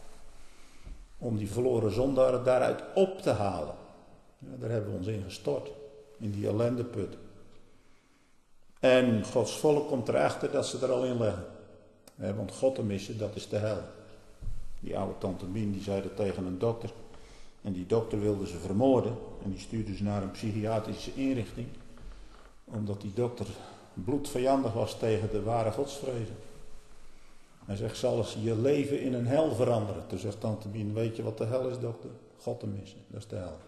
Om die verloren zondaren daaruit op te halen. Ja, daar hebben we ons in gestort. In die ellendeput. En Gods volk komt erachter dat ze er al in leggen. Ja, want God te missen, dat is de hel. Die oude tante Mien die zei dat tegen een dokter. En die dokter wilde ze vermoorden. En die stuurde ze naar een psychiatrische inrichting. Omdat die dokter bloedvijandig was tegen de ware godsvrezen. Hij zegt, zal je leven in een hel veranderen? Toen zegt tante Mien, weet je wat de hel is, dokter? God te missen, dat is de hel.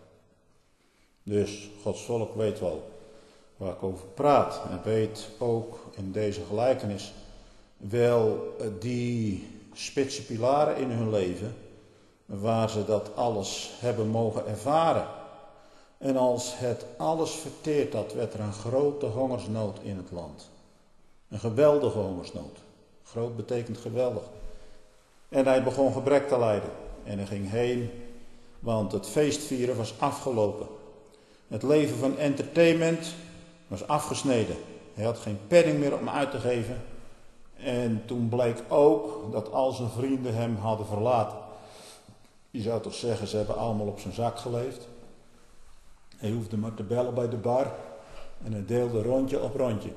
Dus Gods volk weet wel waar ik over praat. En weet ook in deze gelijkenis wel die spitse pilaren in hun leven, waar ze dat alles hebben mogen ervaren. En als het alles verteerd had, werd er een grote hongersnood in het land. Een geweldige hongersnood. Groot betekent geweldig. En hij begon gebrek te lijden. En hij ging heen, want het feestvieren was afgelopen. Het leven van entertainment was afgesneden. Hij had geen penning meer om uit te geven. En toen bleek ook dat al zijn vrienden hem hadden verlaten. Je zou toch zeggen, ze hebben allemaal op zijn zak geleefd. Hij hoefde maar te bellen bij de bar. En hij deelde rondje op rondje.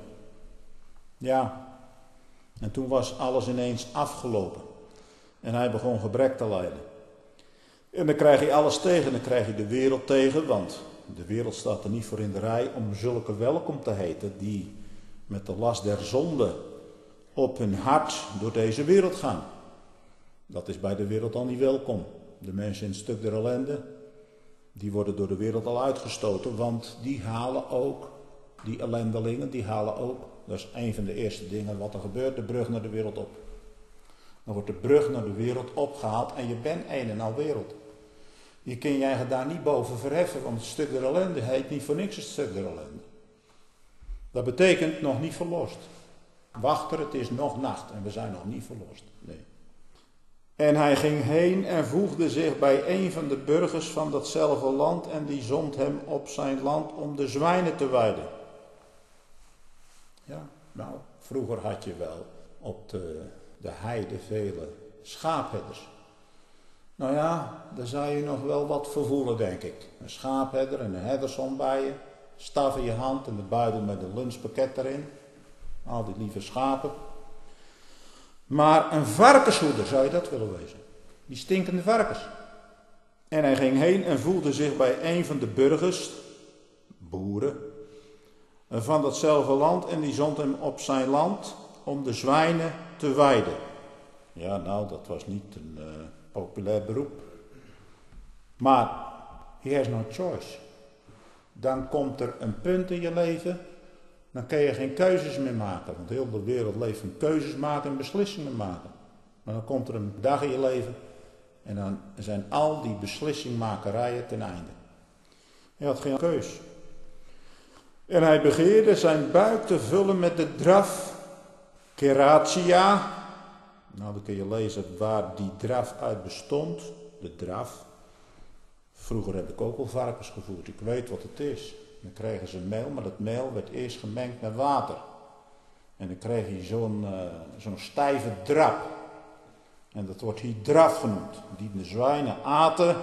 Ja. En toen was alles ineens afgelopen. En hij begon gebrek te lijden. En dan krijg je alles tegen. Dan krijg je de wereld tegen. Want de wereld staat er niet voor in de rij om zulke welkom te heten. Die met de last der zonde op hun hart door deze wereld gaan. Dat is bij de wereld al niet welkom. De mensen in het stuk der ellende, die worden door de wereld al uitgestoten. Want die halen ook, die ellendelingen, die halen ook. Dat is een van de eerste dingen wat er gebeurt, de brug naar de wereld op. Dan wordt de brug naar de wereld opgehaald en je bent een en al wereld. Je kunt je eigen daar niet boven verheffen, want het stuk der ellende heet niet voor niks het stuk der ellende. Dat betekent nog niet verlost. Wachter, het is nog nacht en we zijn nog niet verlost. Nee. En hij ging heen en voegde zich bij een van de burgers van datzelfde land en die zond hem op zijn land om de zwijnen te weiden. Ja, nou, vroeger had je wel op de, de heide vele schaapherders. Nou ja, daar zou je nog wel wat vervoelen, denk ik. Een schaapherder en een herdershond bij je. staf in je hand en de buidel met een lunchpakket erin. Al die lieve schapen. Maar een varkenshoeder zou je dat willen wezen. Die stinkende varkens. En hij ging heen en voelde zich bij een van de burgers, boeren, van datzelfde land. En die zond hem op zijn land om de zwijnen te weiden. Ja, nou, dat was niet een uh, populair beroep. Maar he has no choice. Dan komt er een punt in je leven, dan kun je geen keuzes meer maken. Want heel de wereld leeft van keuzes maken en beslissingen maken. Maar dan komt er een dag in je leven en dan zijn al die beslissingmakerijen ten einde. Hij had geen keus. En hij begeerde zijn buik te vullen met de draf Keratia. Nou, dan kun je lezen waar die draf uit bestond. De draf. Vroeger heb ik ook al varkens gevoerd. Ik weet wat het is. Dan kregen ze meel, maar dat meel werd eerst gemengd met water. En dan kreeg je zo'n uh, zo'n stijve drap. En dat wordt hier draf genoemd. Die de zwijnen aten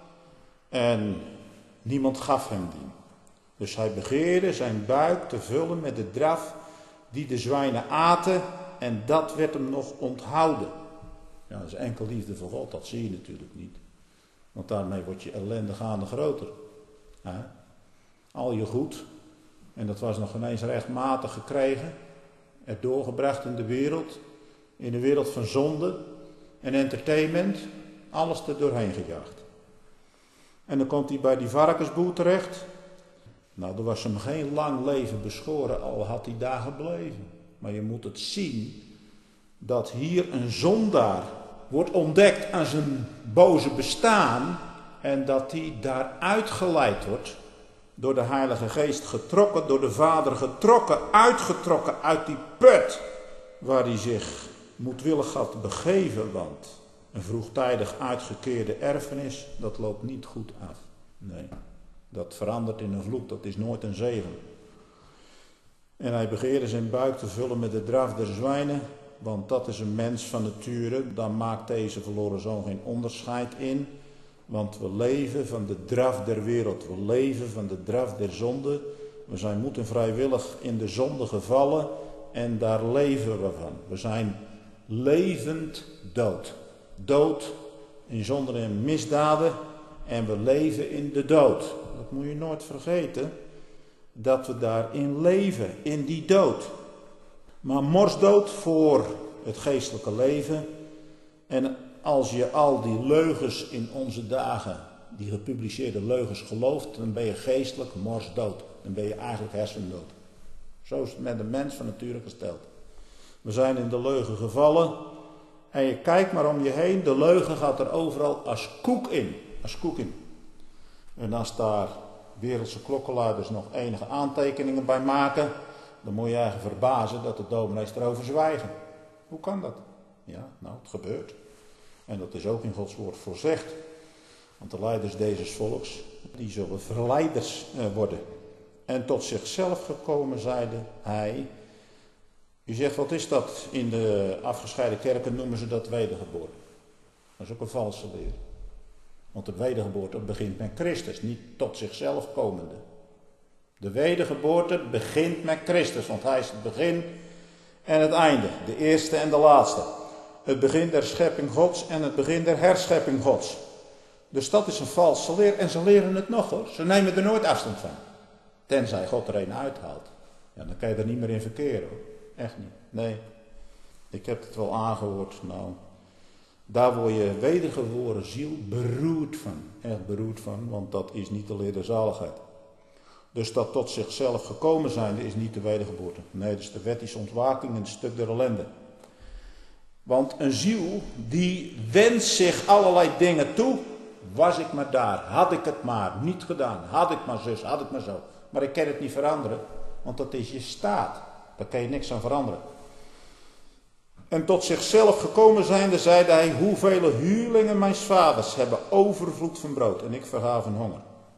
en niemand gaf hem die. Dus hij begeerde zijn buik te vullen met de draf die de zwijnen aten en dat werd hem nog onthouden. Ja, dat is enkel liefde voor God, dat zie je natuurlijk niet. Want daarmee wordt je ellende gaande groter. He? Al je goed, en dat was nog ineens rechtmatig gekregen, er doorgebracht in de wereld, in de wereld van zonde en entertainment, alles er doorheen gejaagd. En dan komt hij bij die varkensboer terecht. Nou, er was hem geen lang leven beschoren, al had hij daar gebleven. Maar je moet het zien, dat hier een zondaar wordt ontdekt aan zijn boze bestaan en dat hij daar uitgeleid wordt, door de Heilige Geest getrokken, door de Vader getrokken, uitgetrokken uit die put waar hij zich moedwillig had begeven, want een vroegtijdig uitgekeerde erfenis, dat loopt niet goed af. Nee, dat verandert in een vloek, dat is nooit een zegen. En hij begeerde zijn buik te vullen met de draf der zwijnen, want dat is een mens van nature, dan maakt deze verloren zoon geen onderscheid in. Want we leven van de draf der wereld, we leven van de draf der zonde. We zijn moed en vrijwillig in de zonde gevallen en daar leven we van. We zijn levend dood. Dood in zonde en misdaden en we leven in de dood. Dat moet je nooit vergeten, dat we daarin leven, in die dood. Maar morsdood voor het geestelijke leven. En als je al die leugens in onze dagen, die gepubliceerde leugens gelooft, dan ben je geestelijk morsdood. Dan ben je eigenlijk hersendood. Zo is het met de mens van nature gesteld. We zijn in de leugen gevallen en je kijkt maar om je heen, de leugen gaat er overal als koek in. Als koek in. En als daar wereldse klokkenluiders nog enige aantekeningen bij maken, dan moet je eigenlijk verbazen dat de dominees erover zwijgen. Hoe kan dat? Ja, nou, het gebeurt. En dat is ook in Gods woord voorzegd. Want de leiders deze volks, die zullen verleiders worden. En tot zichzelf gekomen zeide hij. U zegt, wat is dat? In de afgescheiden kerken noemen ze dat wedergeboorte. Dat is ook een valse leer. Want de wedergeboorte begint met Christus, niet tot zichzelf komende. De wedergeboorte begint met Christus, want hij is het begin en het einde. De eerste en de laatste. Het begin der schepping Gods en het begin der herschepping Gods. Dus dat is een valse leer en ze leren het nog hoor. Ze nemen er nooit afstand van. Tenzij God er een uithaalt. Ja, dan kan je er niet meer in verkeren hoor. Echt niet. Nee. Ik heb het wel aangehoord. Nou, daar word je wedergeboren ziel beroerd van. Echt beroerd van, want dat is niet de leer der zaligheid. Dus dat tot zichzelf gekomen zijnde is niet de wedergeboorte. Nee, dat is de wettische ontwaking en het stuk der ellende. Want een ziel die wenst zich allerlei dingen toe. Was ik maar daar, had ik het maar niet gedaan, had ik maar zus, had ik maar zo. Maar ik kan het niet veranderen, want dat is je staat. Daar kan je niks aan veranderen. En tot zichzelf gekomen zijnde zeide hij, hoeveel huurlingen mijn vaders hebben overvloed van brood en ik verga van honger.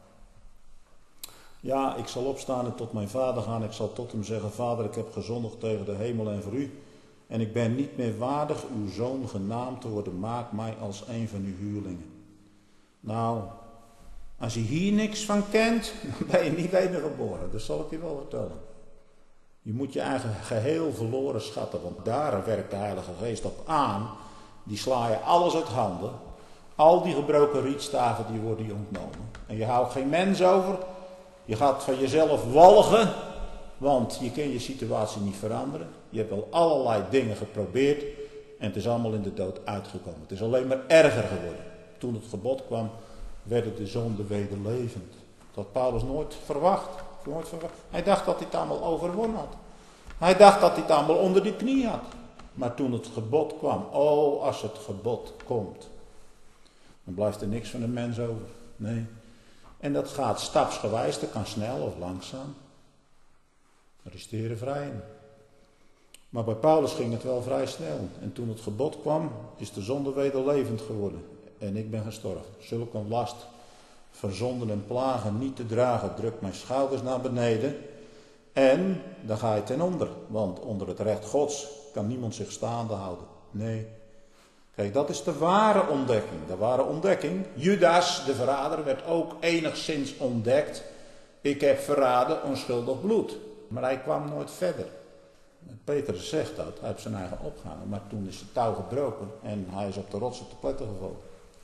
Ja, ik zal opstaan en tot mijn vader gaan. Ik zal tot hem zeggen, vader, ik heb gezondigd tegen de hemel en voor u. En ik ben niet meer waardig uw zoon genaamd te worden. Maak mij als een van uw huurlingen. Nou, Als je hier niks van kent, dan ben je niet wedergeboren. Dat zal ik je wel vertellen. Je moet je eigen geheel verloren schatten, want daar werkt de Heilige Geest op aan. Die sla je alles uit handen. Al die gebroken rietstaven die worden je ontnomen. En je houdt geen mens over. Je gaat van jezelf walgen, want je kan je situatie niet veranderen. Je hebt wel allerlei dingen geprobeerd en het is allemaal in de dood uitgekomen. Het is alleen maar erger geworden. Toen het gebod kwam, werden de zonden wederlevend. Dat had Paulus nooit verwacht. nooit verwacht. Hij dacht dat hij het allemaal overwonnen had. Hij dacht dat hij het allemaal onder die knie had. Maar toen het gebod kwam, oh, als het gebod komt, dan blijft er niks van de mens over. Nee. En dat gaat stapsgewijs, dat kan snel of langzaam. Arresteren vrijen. Maar bij Paulus ging het wel vrij snel. En toen het gebod kwam, is de zonde wederlevend geworden. En ik ben gestorven. Zulke een last van zonden en plagen niet te dragen, drukt mijn schouders naar beneden. En dan ga je ten onder. Want onder het recht Gods kan niemand zich staande houden. Nee. Kijk, dat is de ware ontdekking. De ware ontdekking. Judas, de verrader, werd ook enigszins ontdekt. Ik heb verraden onschuldig bloed. Maar hij kwam nooit verder. Petrus zegt dat, hij heeft zijn eigen opgehangen. Maar toen is het touw gebroken en hij is op de rots op de pletten gevallen.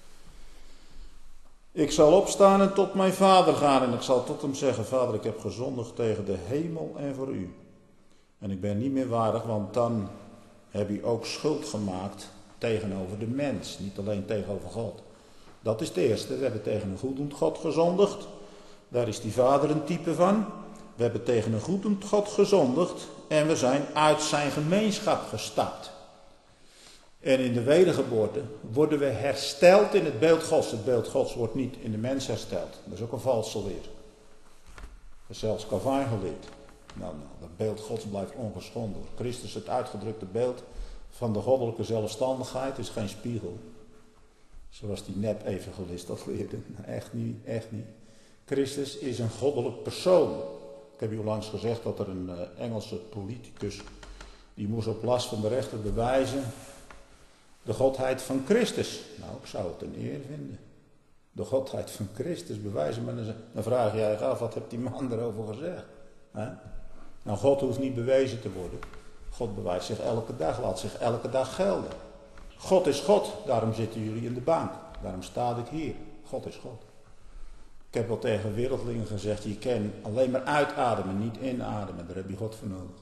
Ik zal opstaan en tot mijn vader gaan en ik zal tot hem zeggen: Vader, ik heb gezondigd tegen de hemel en voor u. En ik ben niet meer waardig, want dan heb je ook schuld gemaakt tegenover de mens, niet alleen tegenover God. Dat is het eerste. We hebben tegen een goeddoend God gezondigd. Daar is die vader een type van. We hebben tegen een goeddoend God gezondigd en we zijn uit zijn gemeenschap gestapt. En in de wedergeboorte worden we hersteld in het beeld Gods. Het beeld Gods wordt niet in de mens hersteld. Dat is ook een valse leer. Dat is zelfs Calvijn geleerd. Nou, nou, dat beeld Gods blijft ongeschonden. Christus, het uitgedrukte beeld van de goddelijke zelfstandigheid, is geen spiegel. Zoals die nep-evangelist dat leerde. Echt niet, echt niet. Christus is een goddelijk persoon. Ik heb u onlangs gezegd dat er een uh, Engelse politicus, die moest op last van de rechter bewijzen de godheid van Christus. Nou, ik zou het een eer vinden. De godheid van Christus bewijzen. Maar dan, dan vraag je je af, wat heeft die man erover gezegd? He? Nou, God hoeft niet bewezen te worden. God bewijst zich elke dag, laat zich elke dag gelden. God is God, daarom zitten jullie in de bank. Daarom sta ik hier. God is God. Ik heb wel tegen wereldlingen gezegd, je kan alleen maar uitademen, niet inademen. Daar heb je God voor nodig.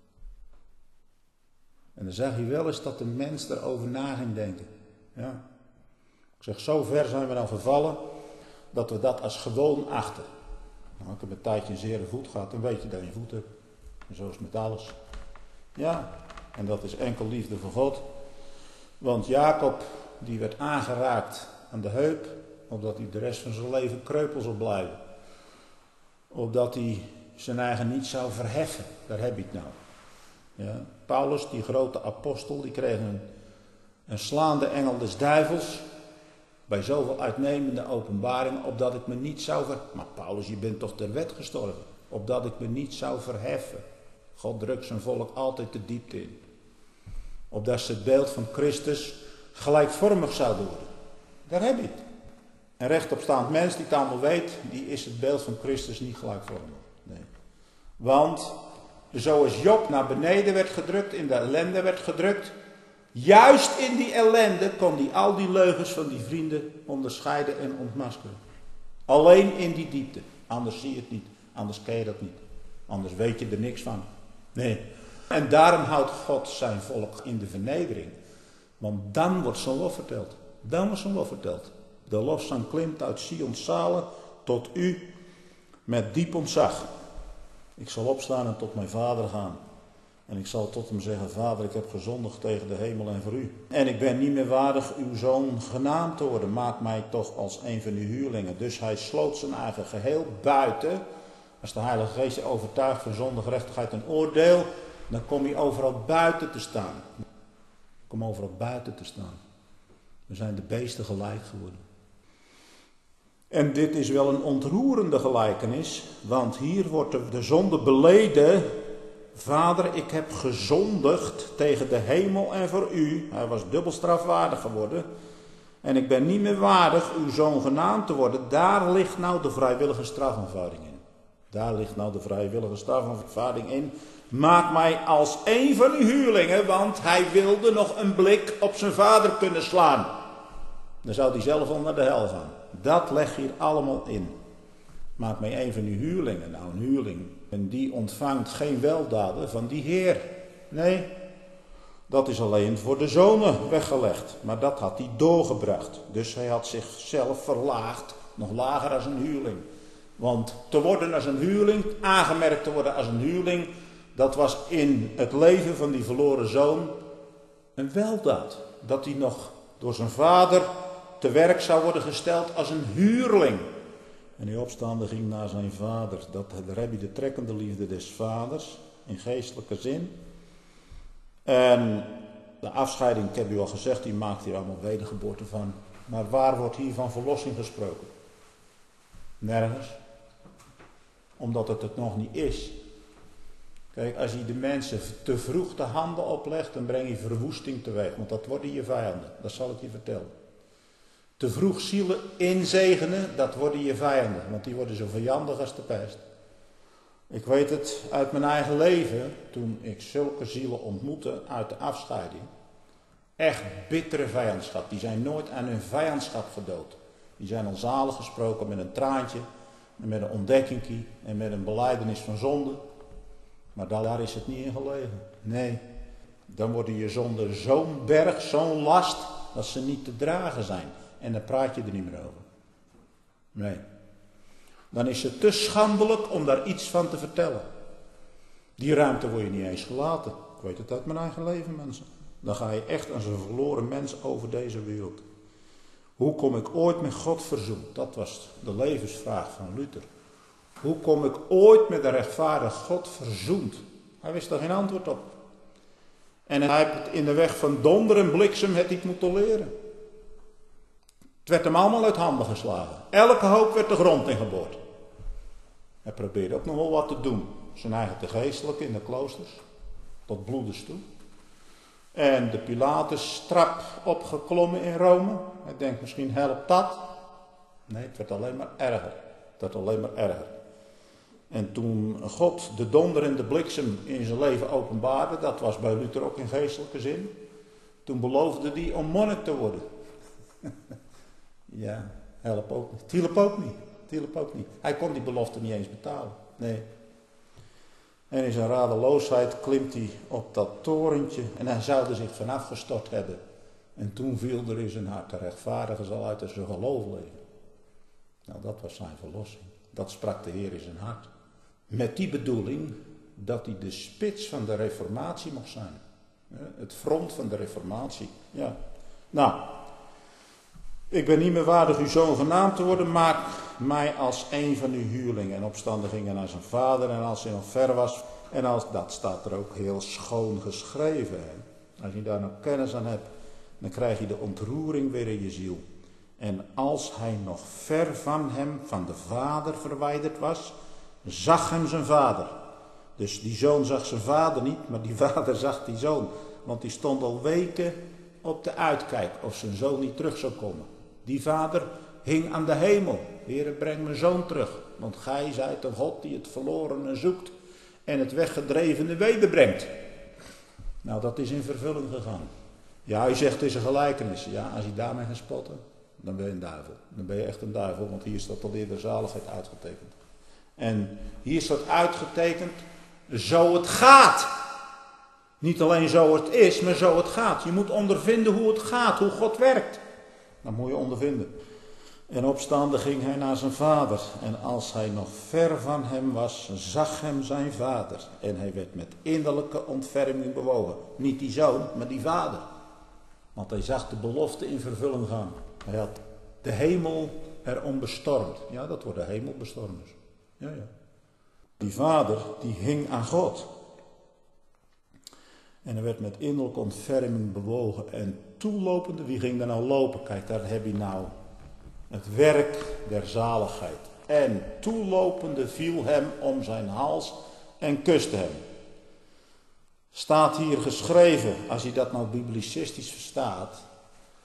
En dan zeg je wel eens dat de mens erover na ging denken. Ja. Ik zeg, zo ver zijn we nou vervallen, dat we dat als gewoon achten. Nou, ik heb een tijdje een zere voet gehad, dan weet je dat je voet hebt. En zo is het met alles. Ja, en dat is enkel liefde voor God. Want Jacob, die werd aangeraakt aan de heup, opdat hij de rest van zijn leven kreupel zou blijven. Opdat hij zijn eigen niet zou verheffen. Daar heb je het nou. Ja, Paulus, die grote apostel, die kreeg een, een slaande engel des duivels. Bij zoveel uitnemende openbaringen, opdat ik me niet zou verheffen. Maar Paulus, je bent toch ter wet gestorven. Opdat ik me niet zou verheffen. God drukt zijn volk altijd de diepte in. Opdat ze het beeld van Christus gelijkvormig zouden worden. Daar heb je het. Een rechtopstaand mens die het allemaal weet, die is het beeld van Christus niet gelijkvormig. Nee. Want zoals Job naar beneden werd gedrukt, in de ellende werd gedrukt, juist in die ellende kon hij al die leugens van die vrienden onderscheiden en ontmaskeren. Alleen in die diepte. Anders zie je het niet. Anders ken je dat niet. Anders weet je er niks van. Nee. En daarom houdt God zijn volk in de vernedering. Want dan wordt zijn lof verteld. Dan wordt zijn lof verteld. De lofzang klimt uit Sions zalen tot u met diep ontzag. Ik zal opstaan en tot mijn vader gaan. En ik zal tot hem zeggen: Vader, ik heb gezondigd tegen de hemel en voor u. En ik ben niet meer waardig uw zoon genaamd te worden. Maak mij toch als een van uw huurlingen. Dus hij sloot zijn eigen geheel buiten. Als de Heilige Geest je overtuigt van zonde, gerechtigheid en oordeel, dan kom je overal buiten te staan. Kom overal buiten te staan. We zijn de beesten gelijk geworden. En dit is wel een ontroerende gelijkenis, want hier wordt de, de zonde beleden. Vader, ik heb gezondigd tegen de hemel en voor u. Hij was dubbel strafwaardig geworden. En ik ben niet meer waardig uw zoon genaamd te worden. Daar ligt nou de vrijwillige strafaanvaarding in. Daar ligt nou de vrijwillige strafaanvaarding in. Maak mij als een van uw huurlingen, want hij wilde nog een blik op zijn vader kunnen slaan. Dan zou hij zelf al naar de hel gaan. Dat leg hier allemaal in. Maak mij een van uw huurlingen. Nou, een huurling. En die ontvangt geen weldaden van die Heer. Nee, dat is alleen voor de zonen weggelegd. Maar dat had hij doorgebracht. Dus hij had zichzelf verlaagd. Nog lager als een huurling. Want te worden als een huurling, aangemerkt te worden als een huurling, dat was in het leven van die verloren zoon een weldaad. Dat hij nog door zijn vader te werk zou worden gesteld als een huurling. En die opstaande ging naar zijn vader. Dat daar heb je de trekkende liefde des vaders, in geestelijke zin. En de afscheiding, ik heb u al gezegd, die maakt hier allemaal wedergeboorte van. Maar waar wordt hier van verlossing gesproken? Nergens. Omdat het het nog niet is. Kijk, als je de mensen te vroeg de handen oplegt, dan breng je verwoesting teweeg. Want dat worden je vijanden, dat zal ik je vertellen. Te vroeg zielen inzegenen, dat worden je vijanden. Want die worden zo vijandig als de pest. Ik weet het uit mijn eigen leven, toen ik zulke zielen ontmoette uit de afscheiding. Echt bittere vijandschap. Die zijn nooit aan hun vijandschap gedood. Die zijn al zalig gesproken met een traantje. En met een ontdekkingkie. En met een belijdenis van zonde. Maar daar is het niet in gelegen. Nee. Dan worden je zonden zo'n berg, zo'n last. Dat ze niet te dragen zijn. En dan praat je er niet meer over. Nee. Dan is het te schandelijk om daar iets van te vertellen. Die ruimte word je niet eens gelaten. Ik weet het uit mijn eigen leven, mensen. Dan ga je echt als een verloren mens over deze wereld. Hoe kom ik ooit met God verzoend? Dat was de levensvraag van Luther. Hoe kom ik ooit met de rechtvaardige God verzoend? Hij wist daar geen antwoord op. En hij heeft het in de weg van donder en bliksem het niet moeten leren. Het werd hem allemaal uit handen geslagen. Elke hoop werd de grond ingeboord. Hij probeerde ook nog wel wat te doen. Zijn eigen te geestelijke in de kloosters. Tot bloedens toe. En de Pilatus trap opgeklommen in Rome. Hij denkt misschien helpt dat. Nee, het werd alleen maar erger. Het werd alleen maar erger. En toen God de donder en de bliksem in zijn leven openbaarde. Dat was bij Luther ook in geestelijke zin. Toen beloofde hij om monnik te worden. Ja, help ook niet. Het hielp ook niet. Het hielp ook niet. Hij kon die belofte niet eens betalen. Nee. En in zijn radeloosheid klimt hij op dat torentje. En hij zou er zich vanaf gestort hebben. En toen viel er in zijn hart. De rechtvaardige zal uit zijn geloof leven. Nou, dat was zijn verlossing. Dat sprak de Heer in zijn hart. Met die bedoeling dat hij de spits van de reformatie mocht zijn. Het front van de reformatie. Ja. Nou. Ik ben niet meer waardig uw zoon genaamd te worden, maak mij als een van uw huurlingen. En opstaande gingen naar zijn vader en als hij nog ver was. En als, dat staat er ook heel schoon geschreven. Hè? Als je daar nog kennis aan hebt, dan krijg je de ontroering weer in je ziel. En als hij nog ver van hem, van de vader verwijderd was, zag hem zijn vader. Dus die zoon zag zijn vader niet, maar die vader zag die zoon. Want die stond al weken op de uitkijk of zijn zoon niet terug zou komen. Die vader hing aan de hemel. Heere, breng mijn zoon terug. Want gij zijt een God die het verlorene zoekt en het weggedrevene wederbrengt. Nou, dat is in vervulling gegaan. Ja, u zegt het is een gelijkenis. Ja, als je daarmee gaat spotten, dan ben je een duivel. Dan ben je echt een duivel, want hier staat alweer de zaligheid uitgetekend. En hier staat uitgetekend, zo het gaat. Niet alleen zo het is, maar zo het gaat. Je moet ondervinden hoe het gaat, hoe God werkt. Dat moet je ondervinden. En opstaande ging hij naar zijn vader. En als hij nog ver van hem was, zag hem zijn vader. En hij werd met innerlijke ontferming bewogen. Niet die zoon, maar die vader. Want hij zag de belofte in vervulling gaan. Hij had de hemel erom bestormd. Ja, dat worden hemelbestormers. Ja, ja. Die vader, die hing aan God. En hij werd met innerlijke ontferming bewogen. En toelopende, wie ging daar nou lopen? Kijk, daar heb je nou het werk der zaligheid. En toelopende viel hem om zijn hals en kuste hem. Staat hier geschreven, als je dat nou biblicistisch verstaat,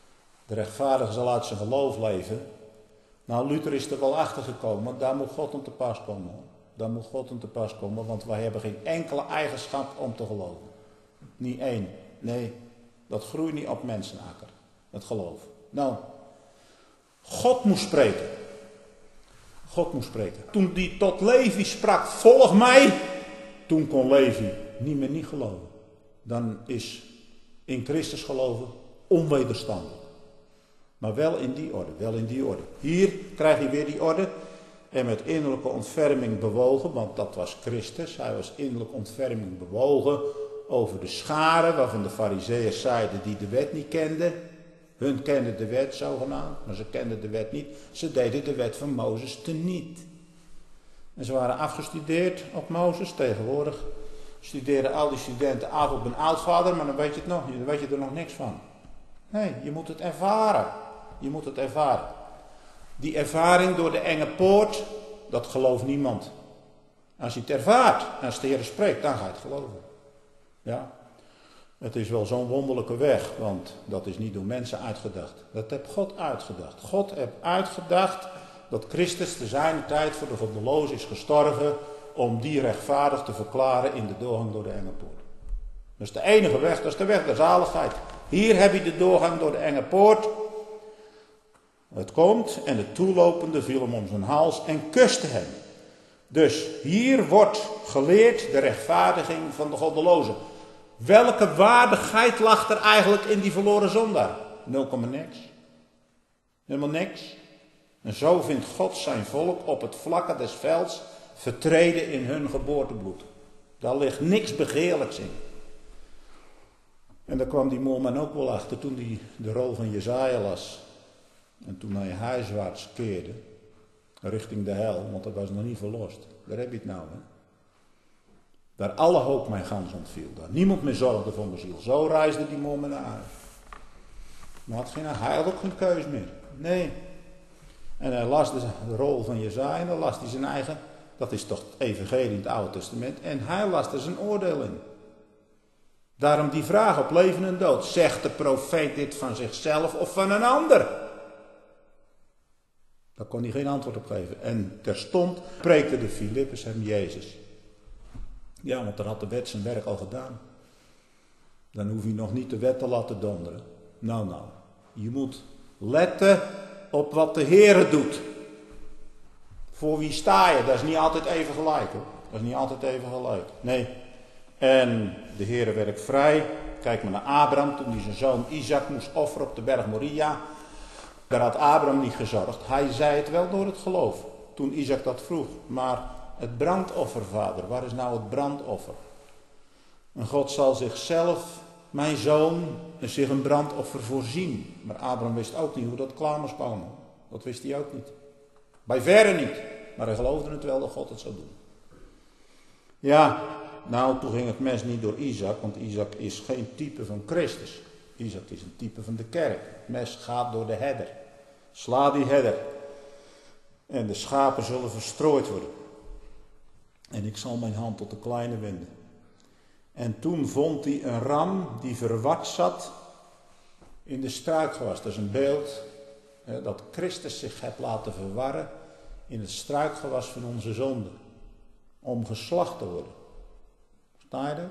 De rechtvaardige zal uit zijn geloof leven. Nou, Luther is er wel achter gekomen, daar moet God om te pas komen. Hoor. Daar moet God om te pas komen, want wij hebben geen enkele eigenschap om te geloven. Niet één. Nee, dat groeit niet op mensenakker, het geloof. Nou, God moest spreken. God moest spreken. Toen die tot Levi sprak, volg mij, toen kon Levi niet meer niet geloven. Dan is in Christus geloven onwederstandelijk. Maar wel in die orde, wel in die orde. Hier krijg je weer die orde. En met innerlijke ontferming bewogen, want dat was Christus. Hij was innerlijke ontferming bewogen over de scharen waarvan de farizeeërs zeiden die de wet niet kenden. Hun kenden de wet zogenaamd, maar ze kenden de wet niet. Ze deden de wet van Mozes teniet. En ze waren afgestudeerd op Mozes. Tegenwoordig studeren al die studenten af op een oudvader, maar dan weet je het nog niet, dan weet je er nog niks van. Nee, je moet het ervaren. Je moet het ervaren. Die ervaring door de enge poort, dat gelooft niemand. Als je het ervaart, als de Heer spreekt, dan ga je het geloven. Ja. Het is wel zo'n wonderlijke weg, want dat is niet door mensen uitgedacht. Dat heeft God uitgedacht. God heeft uitgedacht dat Christus te zijner tijd voor de goddelozen is gestorven om die rechtvaardig te verklaren in de doorgang door de enge poort. Dat is de enige weg, dat is de weg der zaligheid. Hier heb je de doorgang door de enge poort. Het komt en de toelopende viel hem om zijn hals en kuste hem. Dus hier wordt geleerd de rechtvaardiging van de goddelozen. Welke waardigheid lag er eigenlijk in die verloren zondaar? nul komma niks. Helemaal niks. En zo vindt God zijn volk op het vlakke des velds vertreden in hun geboortebloed. Daar ligt niks begeerlijks in. En daar kwam die moorman ook wel achter toen hij de rol van Jesaja las. En toen hij huiswaarts keerde, richting de hel, want hij was nog niet verlost. Daar heb je het nou, hè. Daar alle hoop mijn gans ontviel. Daar niemand meer zorgde voor mijn ziel. Zo reisde die moorman naar huis. Maar had geen, hij had ook geen keus meer. Nee. En hij las de rol van Jesaja en dan las hij zijn eigen. Dat is toch het evangelie in het Oude Testament. En hij las er zijn oordeel in. Daarom die vraag op leven en dood. Zegt de profeet dit van zichzelf of van een ander? Daar kon hij geen antwoord op geven. En terstond preekte de Filippus hem Jezus. Ja, want dan had de wet zijn werk al gedaan. Dan hoef je nog niet de wet te laten donderen. Nou, nou. Je moet letten op wat de Heere doet. Voor wie sta je? Dat is niet altijd even gelijk, hoor. Dat is niet altijd even gelijk. Nee. En de Heere werkt vrij. Kijk maar naar Abraham, toen hij zijn zoon Isaac moest offeren op de berg Moria. Daar had Abraham niet gezorgd. Hij zei het wel door het geloof. Toen Isaac dat vroeg. Maar het brandoffer, vader, waar is nou het brandoffer? En God zal zichzelf, mijn zoon, zich een brandoffer voorzien. Maar Abraham wist ook niet hoe dat klaar moest komen. Dat wist hij ook niet. Bij verre niet. Maar hij geloofde het wel dat God het zou doen. Ja, nou, toen ging het mes niet door Isaac, want Isaac is geen type van Christus. Isaac is een type van de kerk. Het mes gaat door de herder. Sla die herder. En de schapen zullen verstrooid worden. En ik zal mijn hand tot de kleine wenden. En toen vond hij een ram die verward zat in de struikgewas. Dat is een beeld hè, dat Christus zich heeft laten verwarren in het struikgewas van onze zonde. Om geslacht te worden. Sta je dat?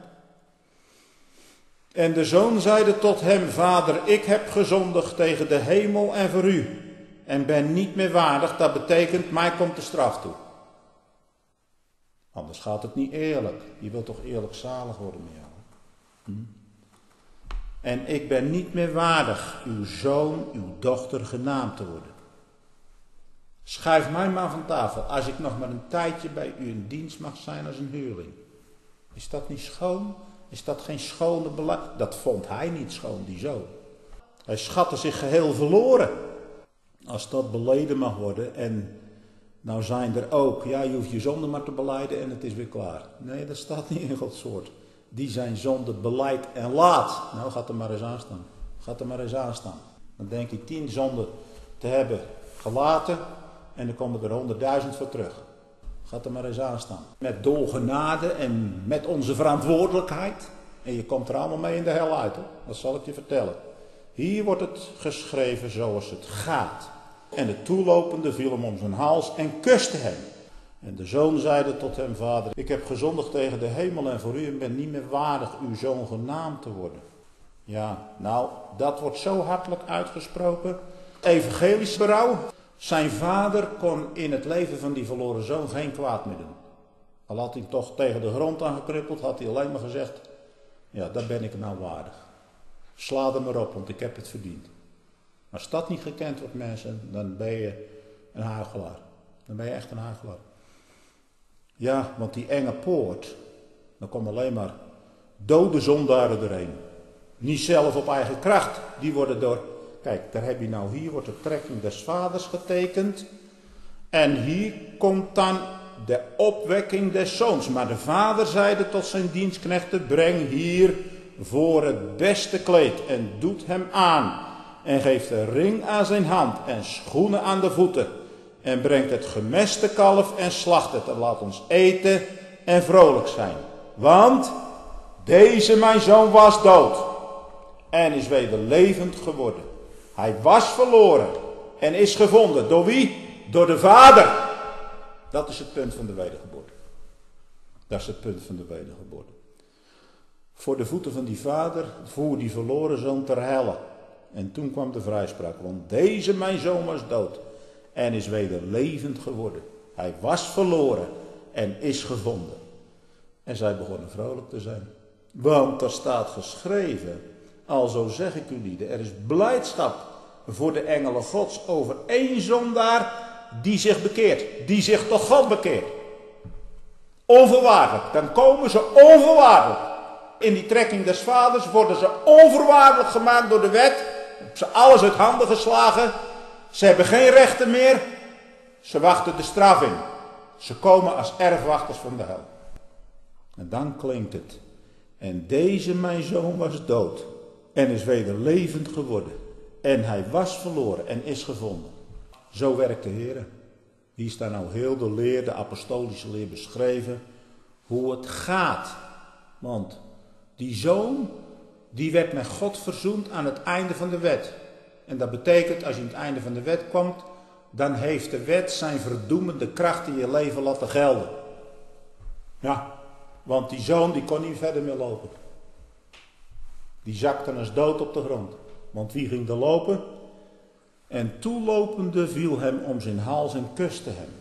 En de zoon zeide tot hem, vader, ik heb gezondigd tegen de hemel en voor u. En ben niet meer waardig, dat betekent, mij komt de straf toe. Anders gaat het niet eerlijk. Je wilt toch eerlijk zalig worden met jou. Hm? En ik ben niet meer waardig uw zoon, uw dochter genaamd te worden. Schuif mij maar van tafel, als ik nog maar een tijdje bij u in dienst mag zijn als een huurling. Is dat niet schoon? Is dat geen schone beleid? Dat vond hij niet schoon, die zoon. Hij schatte zich geheel verloren. Als dat beleden mag worden en nou zijn er ook, ja, je hoeft je zonde maar te belijden en het is weer klaar. Nee, dat staat niet in Gods woord. Die zijn zonde beleid en laat. Nou, gaat er maar eens aan staan. Gaat er maar eens aan staan. Dan denk je tien zonden te hebben gelaten en dan komen er honderdduizend voor terug. Gaat er maar eens aan staan. Met dol genade en met onze verantwoordelijkheid. En je komt er allemaal mee in de hel uit, hoor. Dat zal ik je vertellen. Hier wordt het geschreven zoals het gaat. En de toelopende viel hem om zijn hals en kuste hem. En de zoon zeide tot hem, vader, ik heb gezondigd tegen de hemel en voor u en ben niet meer waardig uw zoon genaamd te worden. Ja, nou, dat wordt zo hartelijk uitgesproken. Evangelisch berouw. Zijn vader kon in het leven van die verloren zoon geen kwaad meer doen. Al had hij toch tegen de grond aangekruppeld, had hij alleen maar gezegd, ja, daar ben ik nou waardig. Sla er maar op, want ik heb het verdiend. Als dat niet gekend wordt, mensen, dan ben je een huichelaar. Dan ben je echt een huichelaar. Ja, want die enge poort, dan komen alleen maar dode zondaren doorheen. Niet zelf op eigen kracht, die worden door... Kijk, daar heb je nou, hier wordt de trekking des vaders getekend. En hier komt dan de opwekking des zoons. Maar de vader zeide tot zijn dienstknechten, breng hier voor het beste kleed en doet hem aan. En geeft een ring aan zijn hand en schoenen aan de voeten. En brengt het gemeste kalf en slacht het. En laat ons eten en vrolijk zijn. Want deze mijn zoon was dood en is weder levend geworden. Hij was verloren en is gevonden. Door wie? Door de vader. Dat is het punt van de wedergeboorte. Dat is het punt van de wedergeboorte. Voor de voeten van die vader voer die verloren zoon ter helle. En toen kwam de vrijspraak. Want deze mijn zoon was dood en is weder levend geworden. Hij was verloren en is gevonden. En zij begonnen vrolijk te zijn. Want er staat geschreven, alzo zeg ik u lieden, er is blijdschap voor de engelen Gods over één zondaar die zich bekeert. Die zich tot God bekeert. Onvoorwaardelijk. Dan komen ze onvoorwaardelijk. In die trekking des vaders worden ze onvoorwaardelijk gemaakt door de wet. Ze alles uit handen geslagen. Ze hebben geen rechten meer. Ze wachten de straf in. Ze komen als erfwachters van de hel. En dan klinkt het. En deze mijn zoon was dood en is weder levend geworden. En hij was verloren en is gevonden. Zo werkt de Heer. Hier staat nou heel de leer, de apostolische leer beschreven. Hoe het gaat. Want die zoon, die werd met God verzoend aan het einde van de wet. En dat betekent, als je aan het einde van de wet komt, dan heeft de wet zijn verdoemende kracht in je leven laten gelden. Ja, want die zoon die kon niet verder meer lopen. Die zakte als dood op de grond. Want wie ging er lopen? En toelopende viel hem om zijn hals en kuste hem.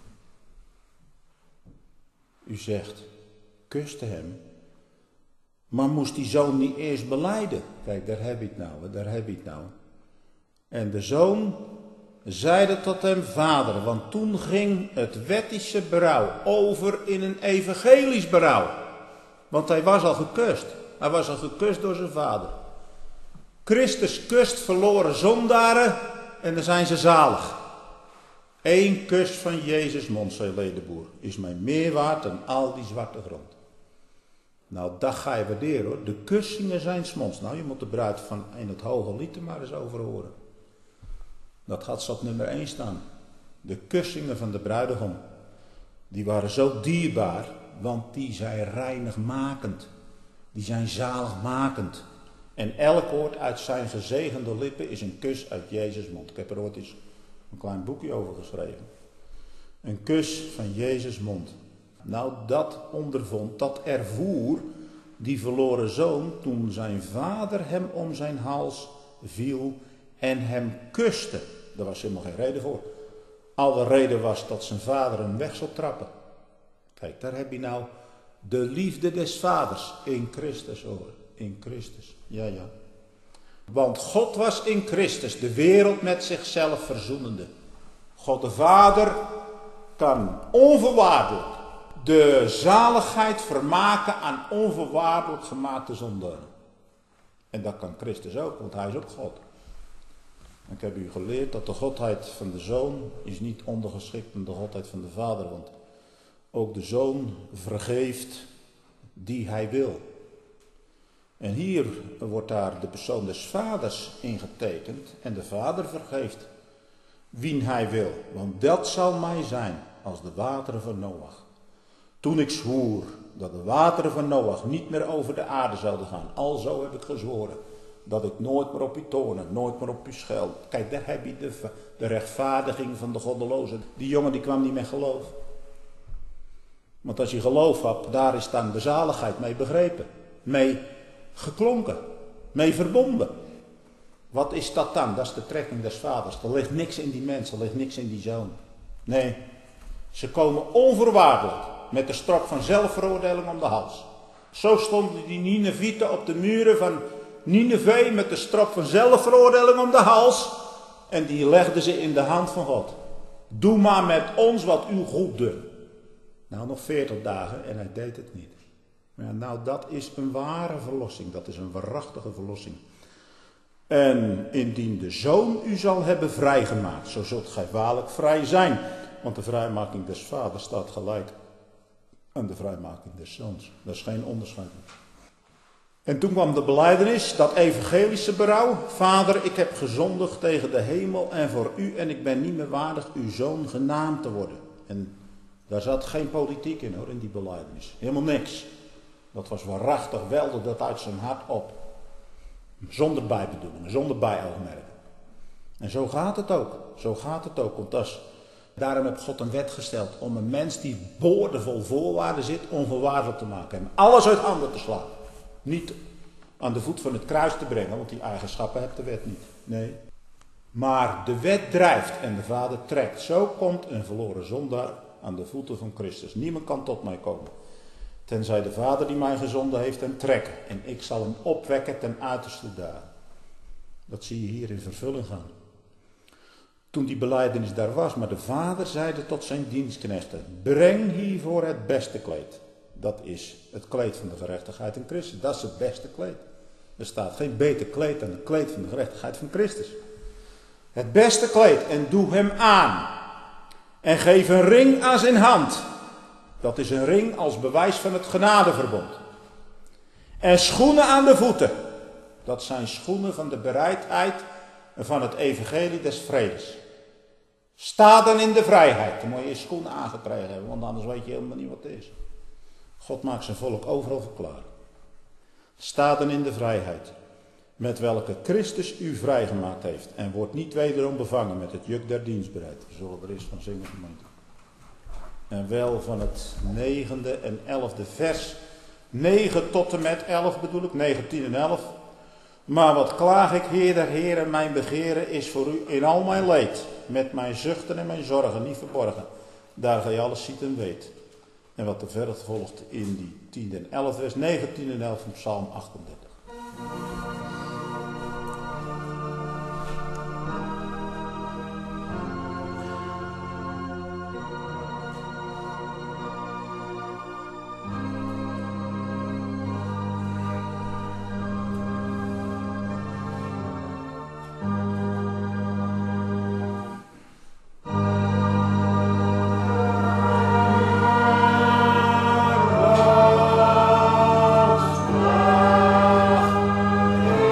U zegt, kuste hem. Maar moest die zoon niet eerst belijden? Kijk, daar heb je het nou, daar heb je het nou. En de zoon zeide tot hem, vader, want toen ging het wettische berouw over in een evangelisch berouw. Want hij was al gekust. Hij was al gekust door zijn vader. Christus kust verloren zondaren en dan zijn ze zalig. Eén kus van Jezus mond, zei Ledeboer, is mij meer waard dan al die zwarte grond. Nou, dat ga je waarderen hoor. De kussingen zijn 's monds. Nou, je moet de bruid van in het hoge lied er maar eens over horen. Dat gaat zo op nummer één staan. De kussingen van de bruidegom. Die waren zo dierbaar, want die zijn reinigmakend. Die zijn zaligmakend. En elk woord uit zijn gezegende lippen is een kus uit Jezus' mond. Ik heb er ooit eens een klein boekje over geschreven. Een kus van Jezus' mond. Nou, dat ondervond, dat ervoer die verloren zoon toen zijn vader hem om zijn hals viel en hem kuste. Daar was helemaal geen reden voor. Alle reden was dat zijn vader hem weg zou trappen. Kijk, daar heb je nou de liefde des vaders in Christus hoor. In Christus, ja ja. Want God was in Christus de wereld met zichzelf verzoenende. God de Vader kan onvoorwaardelijk de zaligheid vermaken aan onvoorwaardelijk gemaakte zondaren. En dat kan Christus ook, want hij is ook God. Ik heb u geleerd dat de godheid van de Zoon is niet ondergeschikt aan de godheid van de Vader. Want ook de Zoon vergeeft die hij wil. En hier wordt daar de persoon des Vaders ingetekend. En de Vader vergeeft wien hij wil. Want dat zal mij zijn als de wateren van Noach. Toen ik zwoer dat de wateren van Noach niet meer over de aarde zouden gaan. Alzo heb ik gezworen Dat ik nooit meer op u toorn, nooit meer op u scheld. Kijk, daar heb je de, de rechtvaardiging van de goddelozen. Die jongen die kwam niet met geloof. Want als je geloof hebt, daar is dan de zaligheid mee begrepen. Mee geklonken. Mee verbonden. Wat is dat dan? Dat is de trekking des vaders. Er ligt niks in die mens, er ligt niks in die zoon. Nee, ze komen onvoorwaardelijk met de strop van zelfveroordeling om de hals. Zo stonden die Ninevieten op de muren van Nineve met de strop van zelfveroordeling om de hals. En die legden ze in de hand van God. Doe maar met ons wat u goed doet. Nou, nog veertig dagen en hij deed het niet. Maar nou, dat is een ware verlossing. Dat is een waarachtige verlossing. En indien de Zoon u zal hebben vrijgemaakt, zo zult gij waarlijk vrij zijn. Want de vrijmaking des vaders staat gelijk aan de vrijmaking des zoons. Dat is geen onderscheid. En toen kwam de belijdenis, dat evangelische berouw. Vader, ik heb gezondigd tegen de hemel en voor u en ik ben niet meer waardig uw zoon genaamd te worden. En daar zat geen politiek in hoor, in die belijdenis. Helemaal niks. Dat was waarachtig, welde dat uit zijn hart op. Zonder bijbedoelingen, zonder bijoogmerken. En zo gaat het ook. Zo gaat het ook. Want als, daarom heeft God een wet gesteld om een mens die boordevol voorwaarden zit, onvoorwaardelijk te maken. En alles uit handen te slaan. Niet aan de voet van het kruis te brengen, want die eigenschappen heeft de wet niet. Nee. Maar de wet drijft en de Vader trekt. Zo komt een verloren zondaar aan de voeten van Christus. Niemand kan tot mij komen. Tenzij de Vader die mij gezonden heeft hem trekken. En ik zal hem opwekken ten uiterste dagen. Dat zie je hier in vervulling gaan. Toen die belijdenis daar was, maar de Vader zeide tot zijn dienstknechten: breng hiervoor het beste kleed. Dat is het kleed van de gerechtigheid in Christus. Dat is het beste kleed. Er staat geen beter kleed dan het kleed van de gerechtigheid van Christus. Het beste kleed en doe hem aan. En geef een ring aan zijn hand. Dat is een ring als bewijs van het genadeverbond. En schoenen aan de voeten. Dat zijn schoenen van de bereidheid en van het evangelie des vredes. Sta dan in de vrijheid. Dan moet je je schoenen aangekregen hebben, want anders weet je helemaal niet wat het is. God maakt zijn volk overal verklaren. Sta dan in de vrijheid, met welke Christus u vrijgemaakt heeft. En wordt niet wederom bevangen met het juk der dienstbaarheid. We zullen er eens van zingen, gemeente. En wel van het negende en elfde vers. negen tot en met elf bedoel ik, negen, tien en elf. Maar wat klaag ik, Heer der Heeren, mijn begeren is voor u in al mijn leed. Met mijn zuchten en mijn zorgen niet verborgen. Daar gij alles ziet en weet. En wat er verder volgt in die tiende en elfde vers, negen, tien en elf van Psalm achtendertig. Amen.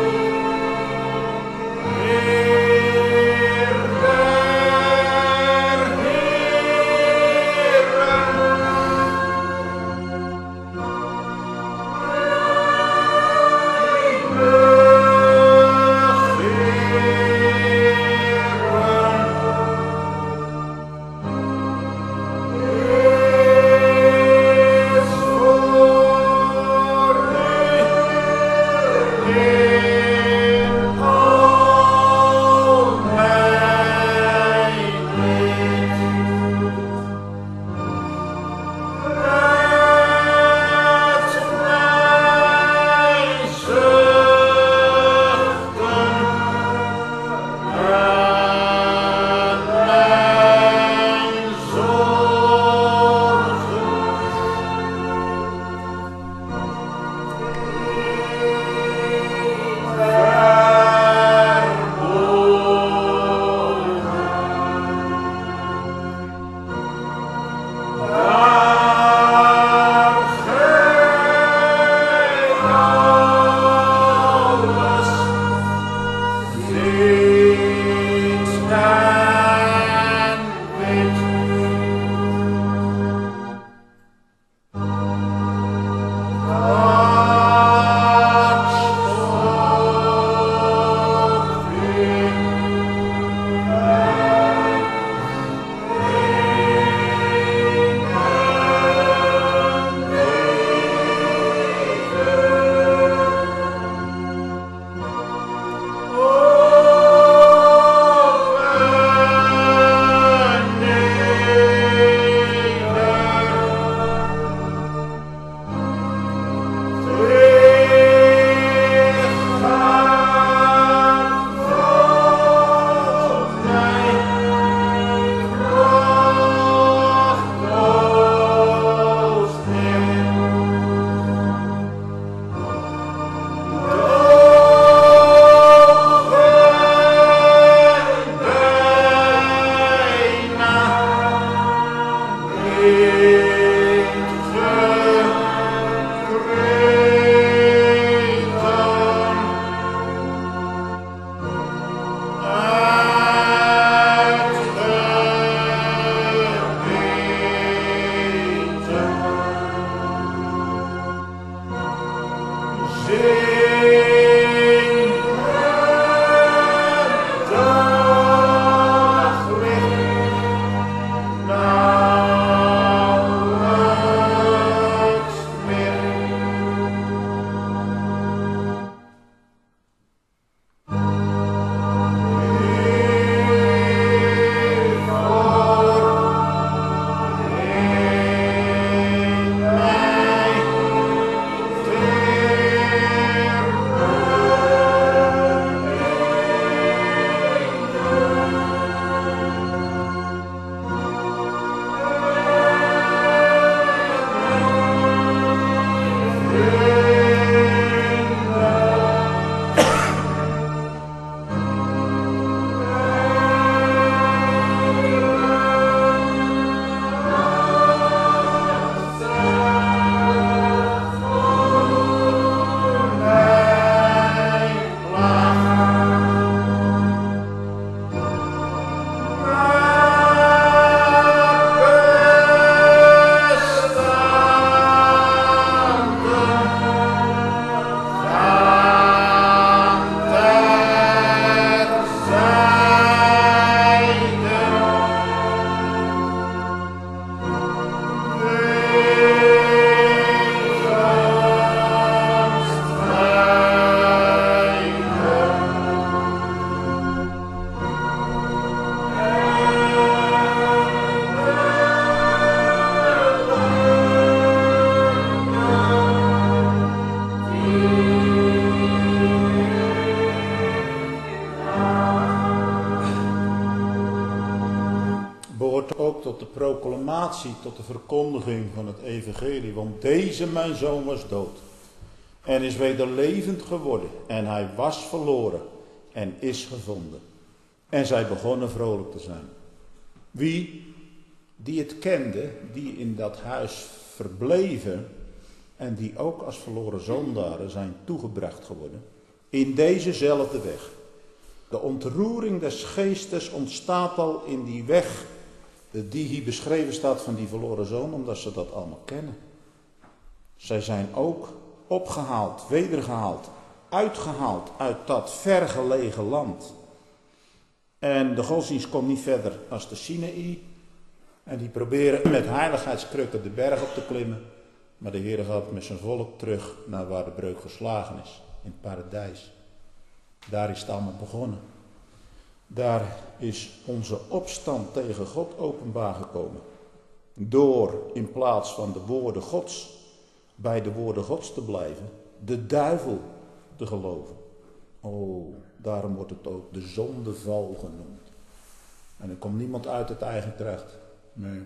behoort ook tot de proclamatie, tot de verkondiging van het evangelie. Want deze mijn zoon was dood en is weder levend geworden. En hij was verloren en is gevonden. En zij begonnen vrolijk te zijn. Wie die het kenden, die in dat huis verbleven en die ook als verloren zondaren zijn toegebracht geworden, in dezezelfde weg. De ontroering des geestes ontstaat al in die weg die hier beschreven staat van die verloren zoon, omdat ze dat allemaal kennen. Zij zijn ook opgehaald, wedergehaald, uitgehaald uit dat vergelegen land. En de godsdienst komt niet verder als de Sinaï. En die proberen met heiligheidskrukken de berg op te klimmen. Maar de Heer gaat met zijn volk terug naar waar de breuk geslagen is, in het paradijs. Daar is het allemaal begonnen. Daar is onze opstand tegen God openbaar gekomen. Door in plaats van de woorden Gods, bij de woorden Gods te blijven, de duivel te geloven. Oh, daarom wordt het ook de zondeval genoemd. En er komt niemand uit het eigen kracht. Nee.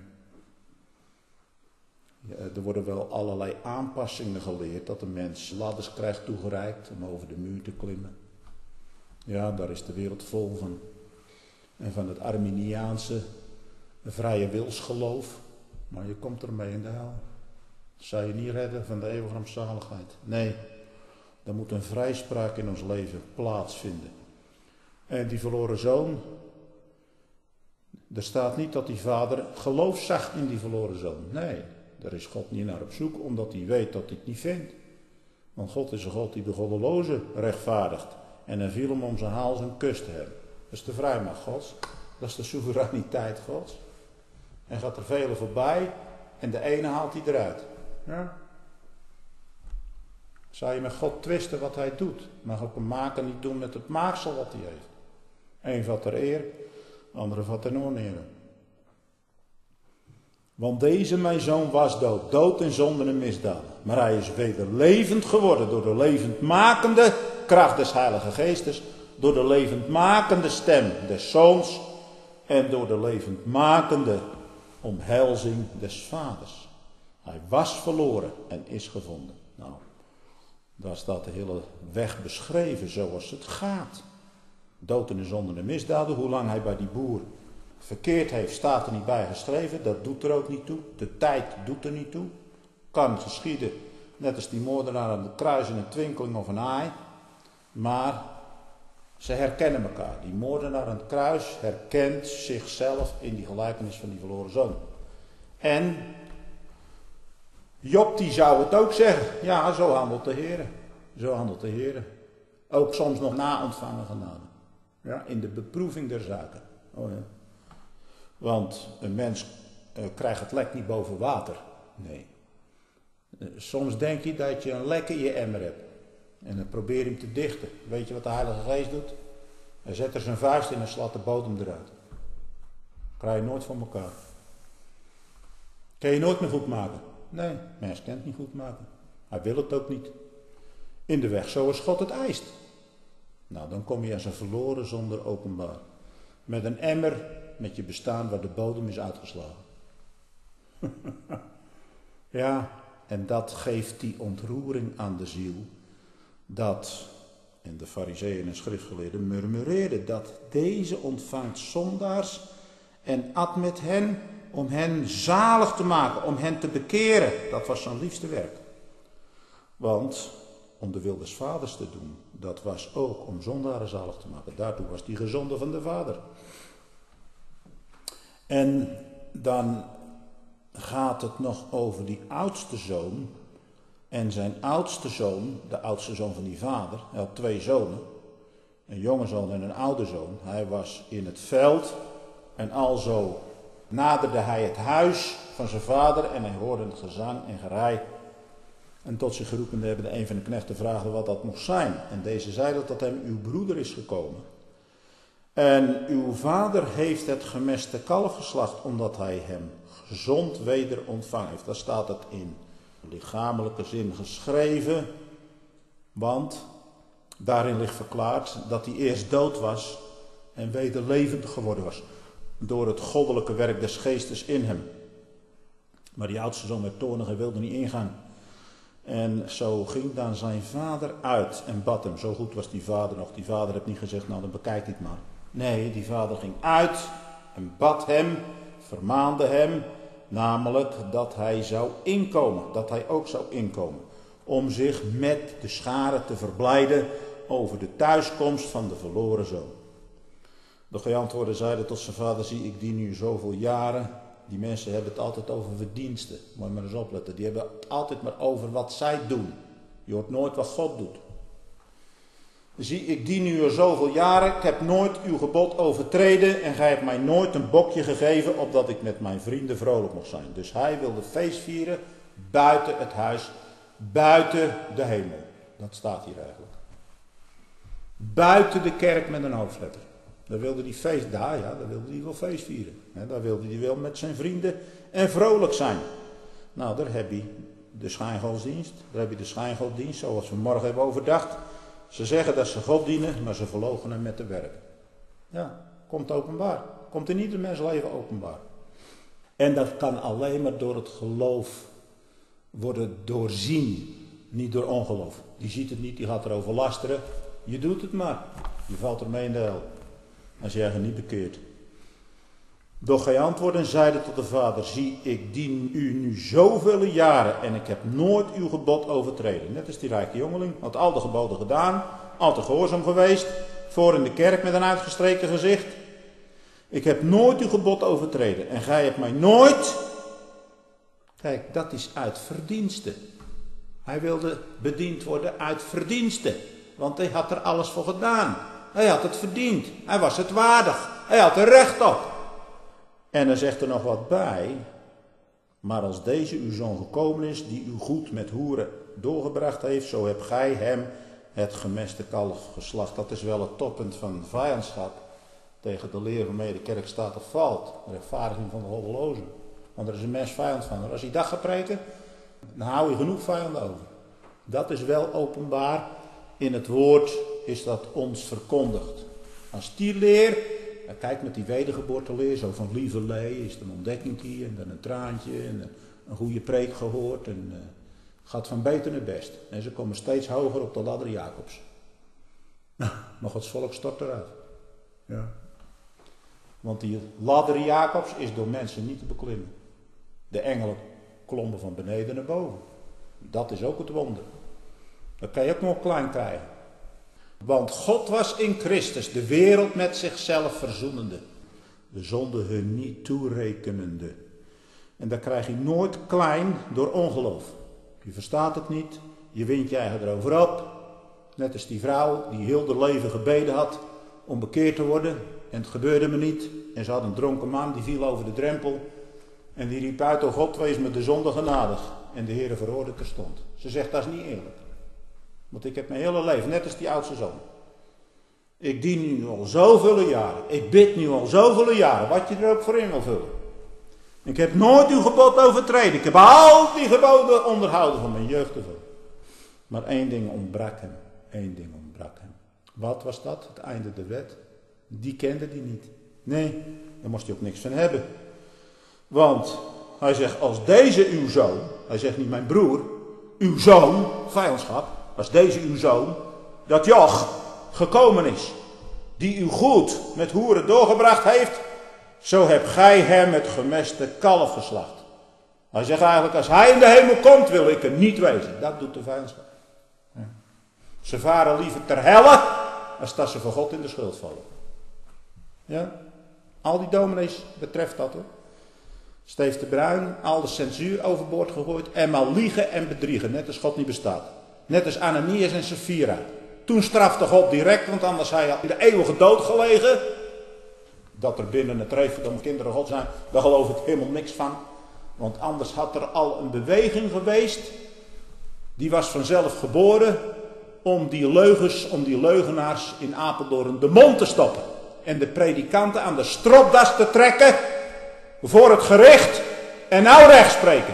Ja, er worden wel allerlei aanpassingen geleerd, dat de mens ladders krijgt toegereikt om over de muur te klimmen. Ja, daar is de wereld vol van. En van het Arminiaanse vrije wilsgeloof. Maar je komt ermee in de hel. Dat zou je niet redden van de eeuwige rampzaligheid. Nee, er moet een vrijspraak in ons leven plaatsvinden. En die verloren zoon, er staat niet dat die vader geloof zag in die verloren zoon. Nee, daar is God niet naar op zoek, omdat hij weet dat hij het niet vindt. Want God is een God die de goddeloze rechtvaardigt. En hij viel hem om zijn hals een kus te hebben. Dat is de vrijmacht Gods. Dat is de soevereiniteit Gods. En gaat er velen voorbij en de ene haalt hij eruit. Ja? Zou je met God twisten wat hij doet, mag ook een maker niet doen met het maaksel wat hij heeft. Eén vat er eer, andere vat er oneer. Want deze mijn zoon was dood, dood in zonden en misdaden. Maar hij is weder levend geworden door de levendmakende kracht des Heilige Geestes, door de levendmakende stem des Zoons en door de levendmakende omhelzing des Vaders. Hij was verloren en is gevonden. Nou, daar staat de hele weg beschreven zoals het gaat. Dood in de zonden en misdaden, hoe lang hij bij die boer verkeerd heeft, staat er niet bij geschreven. Dat doet er ook niet toe. De tijd doet er niet toe. Kan geschieden, net als die moordenaar aan het kruis in een twinkeling of een aai. Maar ze herkennen elkaar. Die moordenaar aan het kruis herkent zichzelf in die gelijkenis van die verloren zoon. En Job die zou het ook zeggen. Ja, zo handelt de Heer. Zo handelt de Heer. Ook soms nog na ontvangen genade. Ja, in de beproeving der zaken. Oh ja. Want een mens uh, krijgt het lek niet boven water. Nee. Uh, soms denk je dat je een lek in je emmer hebt. En dan probeer je hem te dichten. Weet je wat de Heilige Geest doet? Hij zet er zijn vuist in en slaat de bodem eruit. Krijg je nooit van elkaar. Kan je nooit meer goed maken? Nee, mens kan het niet goed maken. Hij wil het ook niet. In de weg zoals God het eist. Nou, dan kom je als een verloren zonder openbaar. Met een emmer met je bestaan waar de bodem is uitgeslagen. Ja, en dat geeft die ontroering aan de ziel. Dat, en de farizeeën en schriftgeleerden murmureerden, dat deze ontvangt zondaars en at met hen om hen zalig te maken, om hen te bekeren. Dat was zijn liefste werk. Want om de wil des vaders te doen, dat was ook om zondaren zalig te maken. Daartoe was die gezonden van de Vader. En dan gaat het nog over die oudste zoon. En zijn oudste zoon, de oudste zoon van die vader, hij had twee zonen. Een jonge zoon en een oude zoon. Hij was in het veld en alzo naderde hij het huis van zijn vader en hij hoorde het gezang en gerei. En tot zich geroepende hebben de een van de knechten vraagde wat dat mocht zijn. En deze zei dat dat hem uw broeder is gekomen. En uw vader heeft het gemeste kalf geslacht omdat hij hem gezond weder ontvangen heeft. Daar staat het in lichamelijke zin geschreven. Want daarin ligt verklaard dat hij eerst dood was en weder levend geworden was. door het goddelijke werk des geestes in hem. Maar die oudste zoon werd toornig en wilde niet ingaan. En zo ging dan zijn vader uit en bad hem. Zo goed was die vader nog. Die vader heeft niet gezegd, nou dan bekijk dit maar. Nee, die vader ging uit en bad hem, vermaande hem, namelijk dat hij zou inkomen. Dat hij ook zou inkomen. Om zich met de schare te verblijden over de thuiskomst van de verloren zoon. De geantwoorden zeiden tot zijn vader, zie ik dien nu zoveel jaren. Die mensen hebben het altijd over verdiensten. Moet je maar eens opletten. Die hebben het altijd maar over wat zij doen. Je hoort nooit wat God doet. Zie, ik dien u al zoveel jaren. Ik heb nooit uw gebod overtreden. En gij hebt mij nooit een bokje gegeven. Opdat ik met mijn vrienden vrolijk mocht zijn. Dus hij wilde feest vieren. Buiten het huis. Buiten de hemel. Dat staat hier eigenlijk. Buiten de kerk met een hoofdletter. Daar wilde hij feest, daar ja, daar wilde hij wel feest vieren. He, daar wilde hij wel met zijn vrienden en vrolijk zijn. Nou, daar heb je de schijngodsdienst. Daar heb je de schijngodsdienst, zoals we morgen hebben overdacht. Ze zeggen dat ze God dienen, maar ze verloochenen met de werk. Ja, komt openbaar. Komt in ieder mensleven openbaar. En dat kan alleen maar door het geloof worden doorzien. Niet door ongeloof. Die ziet het niet, die gaat erover lasteren. Je doet het maar. Je valt ermee in de hel. Als je je niet bekeert. Doch gij antwoordde en zeide tot de vader, zie, ik dien u nu zoveel jaren en ik heb nooit uw gebod overtreden. Net als die rijke jongeling, had al de geboden gedaan, altijd gehoorzaam geweest, voor in de kerk met een uitgestreken gezicht. Ik heb nooit uw gebod overtreden en gij hebt mij nooit... Kijk, dat is uit verdienste. Hij wilde bediend worden uit verdienste, want hij had er alles voor gedaan. Hij had het verdiend. Hij was het waardig. Hij had er recht op. En er zegt er nog wat bij. Maar als deze uw zoon gekomen is, die u goed met hoeren doorgebracht heeft, zo hebt gij hem het gemeste kalf geslacht. Dat is wel het toppunt van vijandschap tegen de leer waarmee de kerk staat of valt. De rechtvaardiging van de goddelozen. Want er is een mens vijand van. Maar als hij dat gaat preken, dan hou je genoeg vijanden over. Dat is wel openbaar. In het woord is dat ons verkondigd. Als die leer, kijk met die wedergeboorteleer, zo van lieverlee, is het een ontdekkingje en dan een traantje en een goede preek gehoord. En uh, gaat van beter naar best. En ze komen steeds hoger op de ladder Jacobs. Maar Gods volk stort eruit. Ja. Want die ladder Jacobs is door mensen niet te beklimmen. De engelen klommen van beneden naar boven. Dat is ook het wonder. Dat kan je ook nog klein krijgen. Want God was in Christus de wereld met zichzelf verzoenende. De zonde hun niet toerekenende. En dat krijg je nooit klein door ongeloof. Je verstaat het niet. Je wint je eigen erover op. Net als die vrouw die heel haar leven gebeden had om bekeerd te worden. En het gebeurde me niet. En ze had een dronken man die viel over de drempel. En die riep uit, o God, wees me de zonde genadig. En de Heere verhoorde terstond. Ze zegt, dat is niet eerlijk. Want ik heb mijn hele leven, net als die oudste zoon. Ik dien nu al zoveel jaren. Ik bid nu al zoveel jaren. Wat je er ook voor in wil vullen. Ik heb nooit uw gebod overtreden. Ik heb al die geboden onderhouden van mijn jeugd ervan. Maar één ding ontbrak hem. Eén ding ontbrak hem. Wat was dat? Het einde der wet. Die kende hij niet. Nee, daar moest hij ook niks van hebben. Want hij zegt, als deze uw zoon, hij zegt niet mijn broer, uw zoon, vijandschap, als deze uw zoon, dat Joch gekomen is, die u goed met hoeren doorgebracht heeft, zo hebt gij hem het gemeste kalf geslacht. Hij zegt eigenlijk, als hij in de hemel komt, wil ik er niet wezen. Dat doet de vijandschap. Ja. Ze varen liever ter helle, als dat ze voor God in de schuld vallen. Ja, al die dominees betreft dat hoor. Steef de Bruin, al de censuur overboord gegooid en maar liegen en bedriegen, net als God niet bestaat. Net als Ananias en Sapphira. Toen strafte God direct, want anders had hij al in de eeuwige dood gelegen. Dat er binnen het recht van de kinderen God zijn, daar geloof ik helemaal niks van. Want anders had er al een beweging geweest, die was vanzelf geboren, om die leugens, om die leugenaars in Apeldoorn de mond te stoppen. En de predikanten aan de stropdas te trekken voor het gericht en nou recht spreken.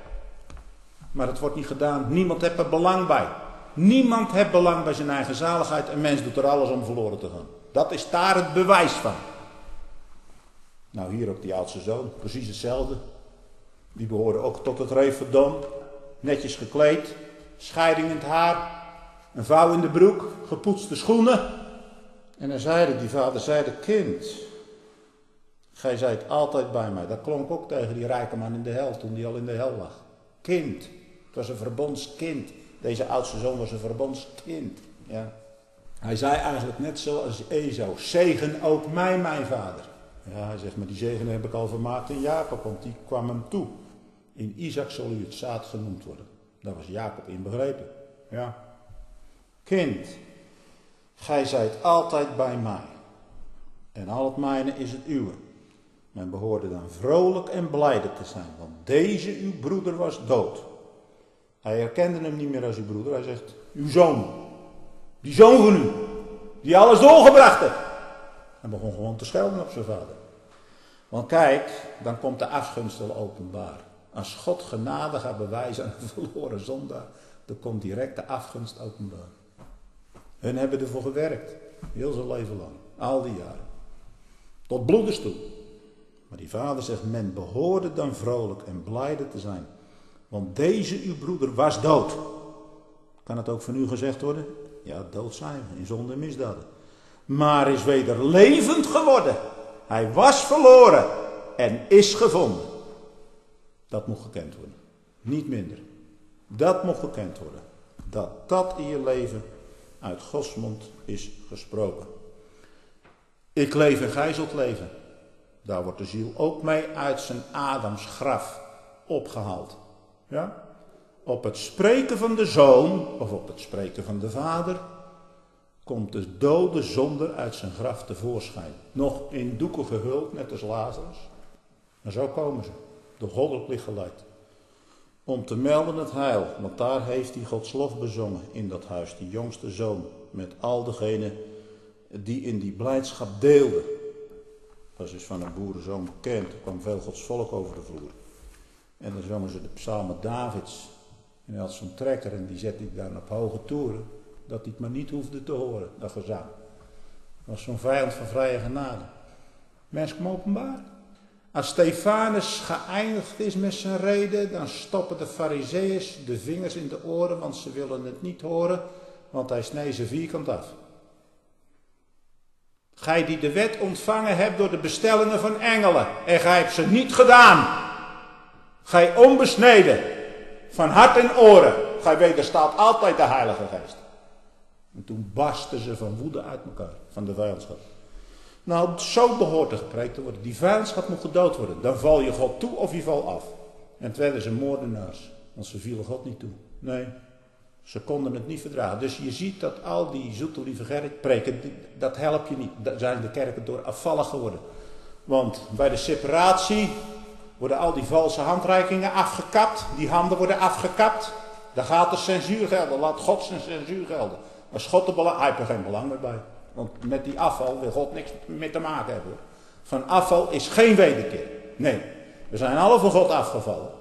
Maar het wordt niet gedaan. Niemand heeft er belang bij. Niemand heeft belang bij zijn eigen zaligheid. Een mens doet er alles om verloren te gaan. Dat is daar het bewijs van. Nou, hier ook die oudste zoon, precies hetzelfde. Die behoorde ook tot het reefverdom. Netjes gekleed, scheiding in het haar, een vouw in de broek, gepoetste schoenen. En dan zeide die vader, zeide, kind, gij zijt altijd bij mij. Dat klonk ook tegen die rijke man in de hel, toen die al in de hel lag. Kind, het was een verbondskind. Deze oudste zoon was een verbondskind. Ja. Hij zei eigenlijk net zoals Esau, zegen ook mij, mijn vader. Ja, hij zegt, maar die zegen heb ik al vermaakt in Jacob, want die kwam hem toe. In Isaac zal u het zaad genoemd worden. Daar was Jacob in begrepen. Ja. Kind, gij zijt altijd bij mij. En al het mijne is het uwe. Men behoorde dan vrolijk en blijde te zijn, want deze uw broeder was dood. Hij herkende hem niet meer als uw broeder. Hij zegt, uw zoon. Die zoon van u. Die alles doorgebracht heeft. Hij begon gewoon te schelden op zijn vader. Want kijk, dan komt de afgunst wel openbaar. Als God genade gaat bewijzen aan een verloren zondaar, dan komt direct de afgunst openbaar. Hun hebben ervoor gewerkt. Heel zijn leven lang. Al die jaren. Tot bloedens toe. Maar die vader zegt, men behoorde dan vrolijk en blijde te zijn. Want deze uw broeder was dood. Kan het ook van u gezegd worden? Ja, dood zijn we in zonde en misdaden. Maar is weder levend geworden. Hij was verloren en is gevonden. Dat moet gekend worden. Niet minder. Dat moet gekend worden. Dat dat in je leven uit Gods mond is gesproken. Ik leef en gij zult leven. Daar wordt de ziel ook mee uit zijn Adams graf opgehaald. Ja? Op het spreken van de zoon, of op het spreken van de vader, komt de dode zonder uit zijn graf tevoorschijn. Nog in doeken gehuld, net als Lazarus. En zo komen ze, door goddelijk licht geleid. Om te melden het heil, want daar heeft hij Gods lof bezongen in dat huis, die jongste zoon, met al degenen die in die blijdschap deelden. Dat is dus van een boerenzoon bekend, er kwam veel Gods volk over de vloer. En dan zongen ze de psalmen Davids. En hij had zo'n trekker en die zette hij dan op hoge toeren, dat hij het maar niet hoefde te horen, dat gezang. Dat was zo'n vijand van vrije genade. Mens kwam openbaar. Als Stefanus geëindigd is met zijn reden, dan stoppen de Farizeeërs de vingers in de oren, want ze willen het niet horen, want hij snee ze vierkant af. Gij die de wet ontvangen hebt door de bestellingen van engelen, en gij hebt ze niet gedaan. Gij onbesneden, van hart en oren, gij wederstaat altijd de Heilige Geest. En toen barsten ze van woede uit elkaar, van de vijandschap. Nou, zo behoort er gepreekt te worden. Die vijandschap moet gedood worden. Dan val je God toe of je valt af. En het werden ze moordenaars, want ze vielen God niet toe. Nee, ze konden het niet verdragen. Dus je ziet dat al die zoete lieve Gerrit preken, dat helpt je niet. Daar zijn de kerken door afvallig geworden. Want bij de separatie worden al die valse handreikingen afgekapt. Die handen worden afgekapt. Daar gaat de censuur gelden. Laat God zijn censuur gelden. Als God er belang... Hij heeft er geen belang meer bij. Want met die afval wil God niks meer te maken hebben. Van afval is geen wederkeer. Nee, we zijn alle van God afgevallen.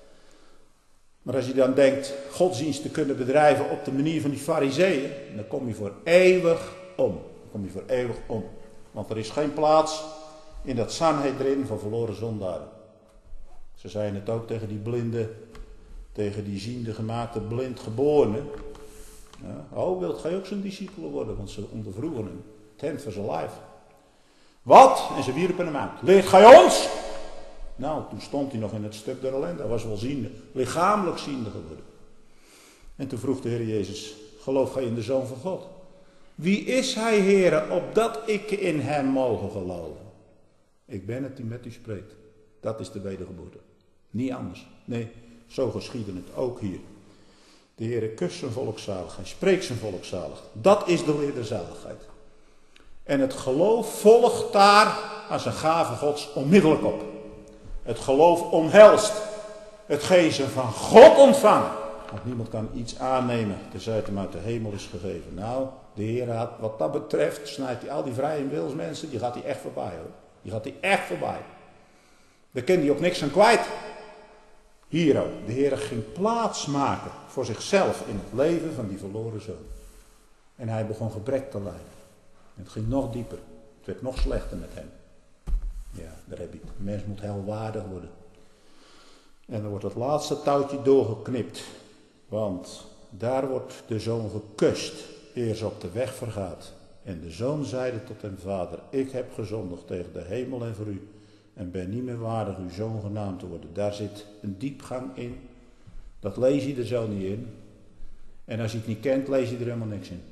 Maar als je dan denkt godsdienst te kunnen bedrijven op de manier van die farizeeën, dan kom je voor eeuwig om. Dan kom je voor eeuwig om. Want er is geen plaats in dat Sanhedrin van verloren zondaren. Ze zeiden het ook tegen die blinde, tegen die ziende gemaakte blindgeborene. Ja, oh, wilt gij ook zijn discipelen worden? Want ze ondervroegen hem. Tent voor zijn lijf. Wat? En ze wierpen hem uit. Leert gij ons? Nou, toen stond hij nog in het stuk der ellende. Hij was wel ziende, lichamelijk ziende geworden. En toen vroeg de Heer Jezus, geloof gij in de Zoon van God? Wie is hij, Heere, opdat ik in hem mogen geloven? Ik ben het die met u spreekt. Dat is de wedergeboorte. Niet anders. Nee, zo geschiedde het ook hier. De Heere kust zijn volk zalig. Hij spreekt zijn volk zalig. Dat is de wederzaligheid. En het geloof volgt daar als een gave Gods onmiddellijk op. Het geloof omhelst hetgeen ze van God ontvangen. Want niemand kan iets aannemen tenzij het hem uit de hemel is gegeven. Nou, de Heer had wat dat betreft, snijdt hij al die vrije wilsmensen, die gaat hij echt voorbij hoor. Die gaat hij echt voorbij. Daar kan hij ook niks aan kwijt. Hier ook, de Heer ging plaats maken voor zichzelf in het leven van die verloren zoon. En hij begon gebrek te lijden. En het ging nog dieper. Het werd nog slechter met hem. Ja, daar heb je het. De mens moet helwaardig worden. En dan wordt het laatste touwtje doorgeknipt. Want daar wordt de zoon gekust, eer ze op de weg vergaat. En de zoon zeide tot hem vader, ik heb gezondigd tegen de hemel en voor u. En ben niet meer waardig uw zoon genaamd te worden. Daar zit een diepgang in. Dat lees je er zo niet in. En als je het niet kent, lees je er helemaal niks in.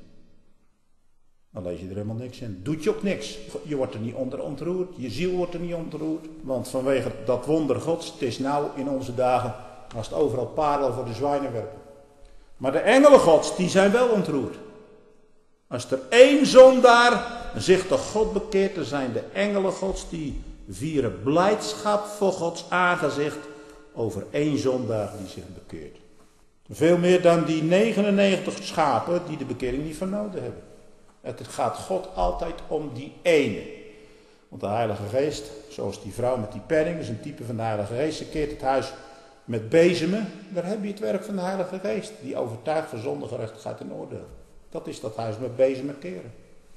Dan lees je er helemaal niks in. Doet je ook niks. Je wordt er niet onder ontroerd. Je ziel wordt er niet ontroerd. Want vanwege dat wonder Gods, het is nou in onze dagen, als het overal parel voor de zwijnen werpen. Maar de engelen Gods, die zijn wel ontroerd. Als er één zondaar zich tot God bekeert, dan zijn de engelen Gods die vieren blijdschap voor Gods aangezicht over één zondaar die zich bekeert. Veel meer dan die negenennegentig schapen die de bekering niet van nodig hebben. Het gaat God altijd om die ene. Want de Heilige Geest, zoals die vrouw met die penning, is een type van de Heilige Geest. Ze keert het huis met bezemen. Daar heb je het werk van de Heilige Geest. Die overtuigt van zonde, gerechtigheid en oordeel. Dat is dat huis met bezemen keren.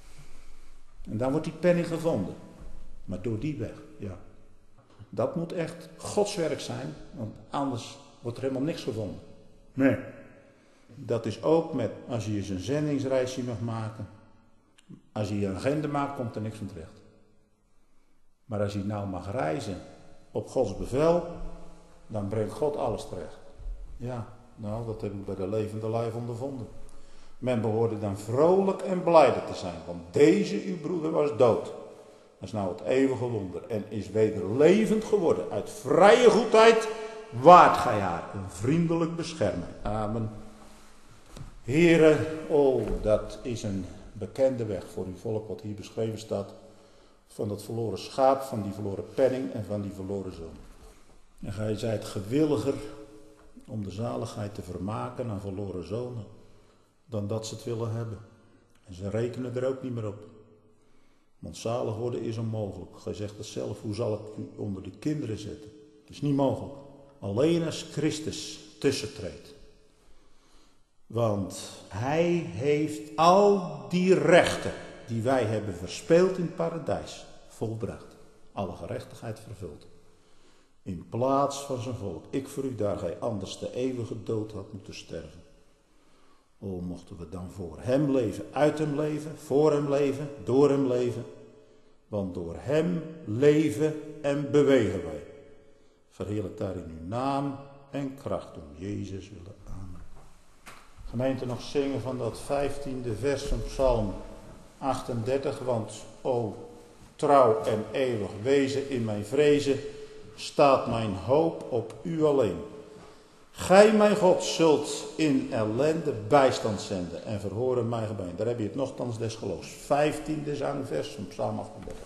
En dan wordt die penning gevonden. Maar door die weg, ja. Dat moet echt Gods werk zijn. Want anders wordt er helemaal niks gevonden. Nee. Dat is ook met, als je eens een zendingsreisje mag maken. Als je een agenda maakt, komt er niks van terecht. Maar als je nou mag reizen op Gods bevel, dan brengt God alles terecht. Ja, nou, dat heb ik bij de levende lijf ondervonden. Men behoorde dan vrolijk en blijde te zijn, want deze uw broeder was dood. Dat is nou het eeuwige wonder en is weder levend geworden. Uit vrije goedheid waart gij haar een vriendelijk beschermer. Amen. Heren, oh, dat is een bekende weg voor uw volk wat hier beschreven staat. Van dat verloren schaap, van die verloren penning en van die verloren zoon. En gij zijt gewilliger om de zaligheid te vermaken aan verloren zonen dan dat ze het willen hebben. En ze rekenen er ook niet meer op. Want zalig worden is onmogelijk. Gij zegt het zelf, hoe zal ik u onder de kinderen zetten? Het is niet mogelijk. Alleen als Christus tussentreedt. Want hij heeft al die rechten die wij hebben verspeeld in het paradijs volbracht. Alle gerechtigheid vervuld. In plaats van zijn volk. Ik voor u daar gij anders de eeuwige dood had moeten sterven. O, mochten we dan voor hem leven, uit hem leven, voor hem leven, door hem leven. Want door hem leven en bewegen wij. Verheerlijk daar in uw naam en kracht om Jezus willen. Amen. Gemeente, nog zingen van dat vijftiende vers van Psalm achtendertig. Want o, trouw en eeuwig wezen in mijn vrezen, staat mijn hoop op u alleen. Gij, mijn God, zult in ellende bijstand zenden en verhoren mijn gebeden. Daar heb je het nochtans des geloofs. Vijftiende zangvers van Psalm achtendertig.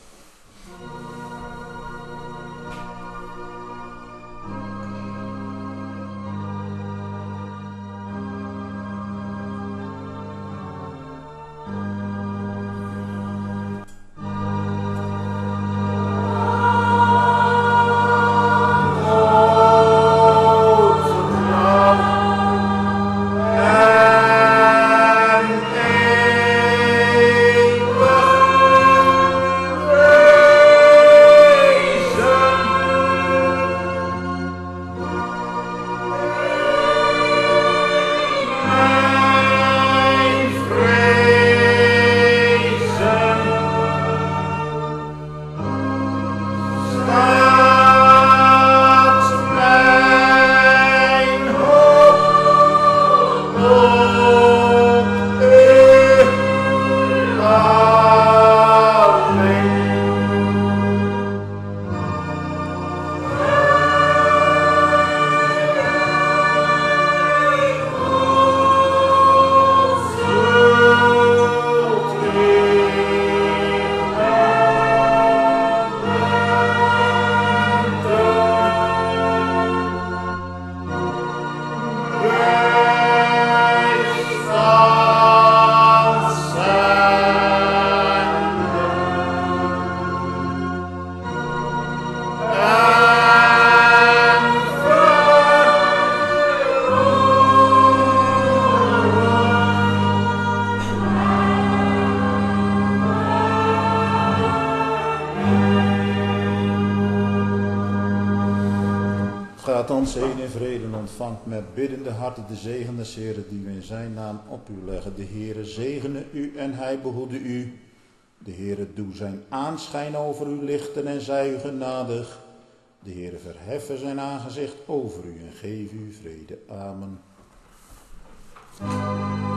Amen. gaat ons heen in vrede en ontvangt met biddende harten de zegen des Heeren die we in zijn naam op u leggen. De Heere zegene u en hij behoede u. De Heere doe zijn aanschijn over u lichten en zij u genadig. De Heere verheffen zijn aangezicht over u en geef u vrede. Amen.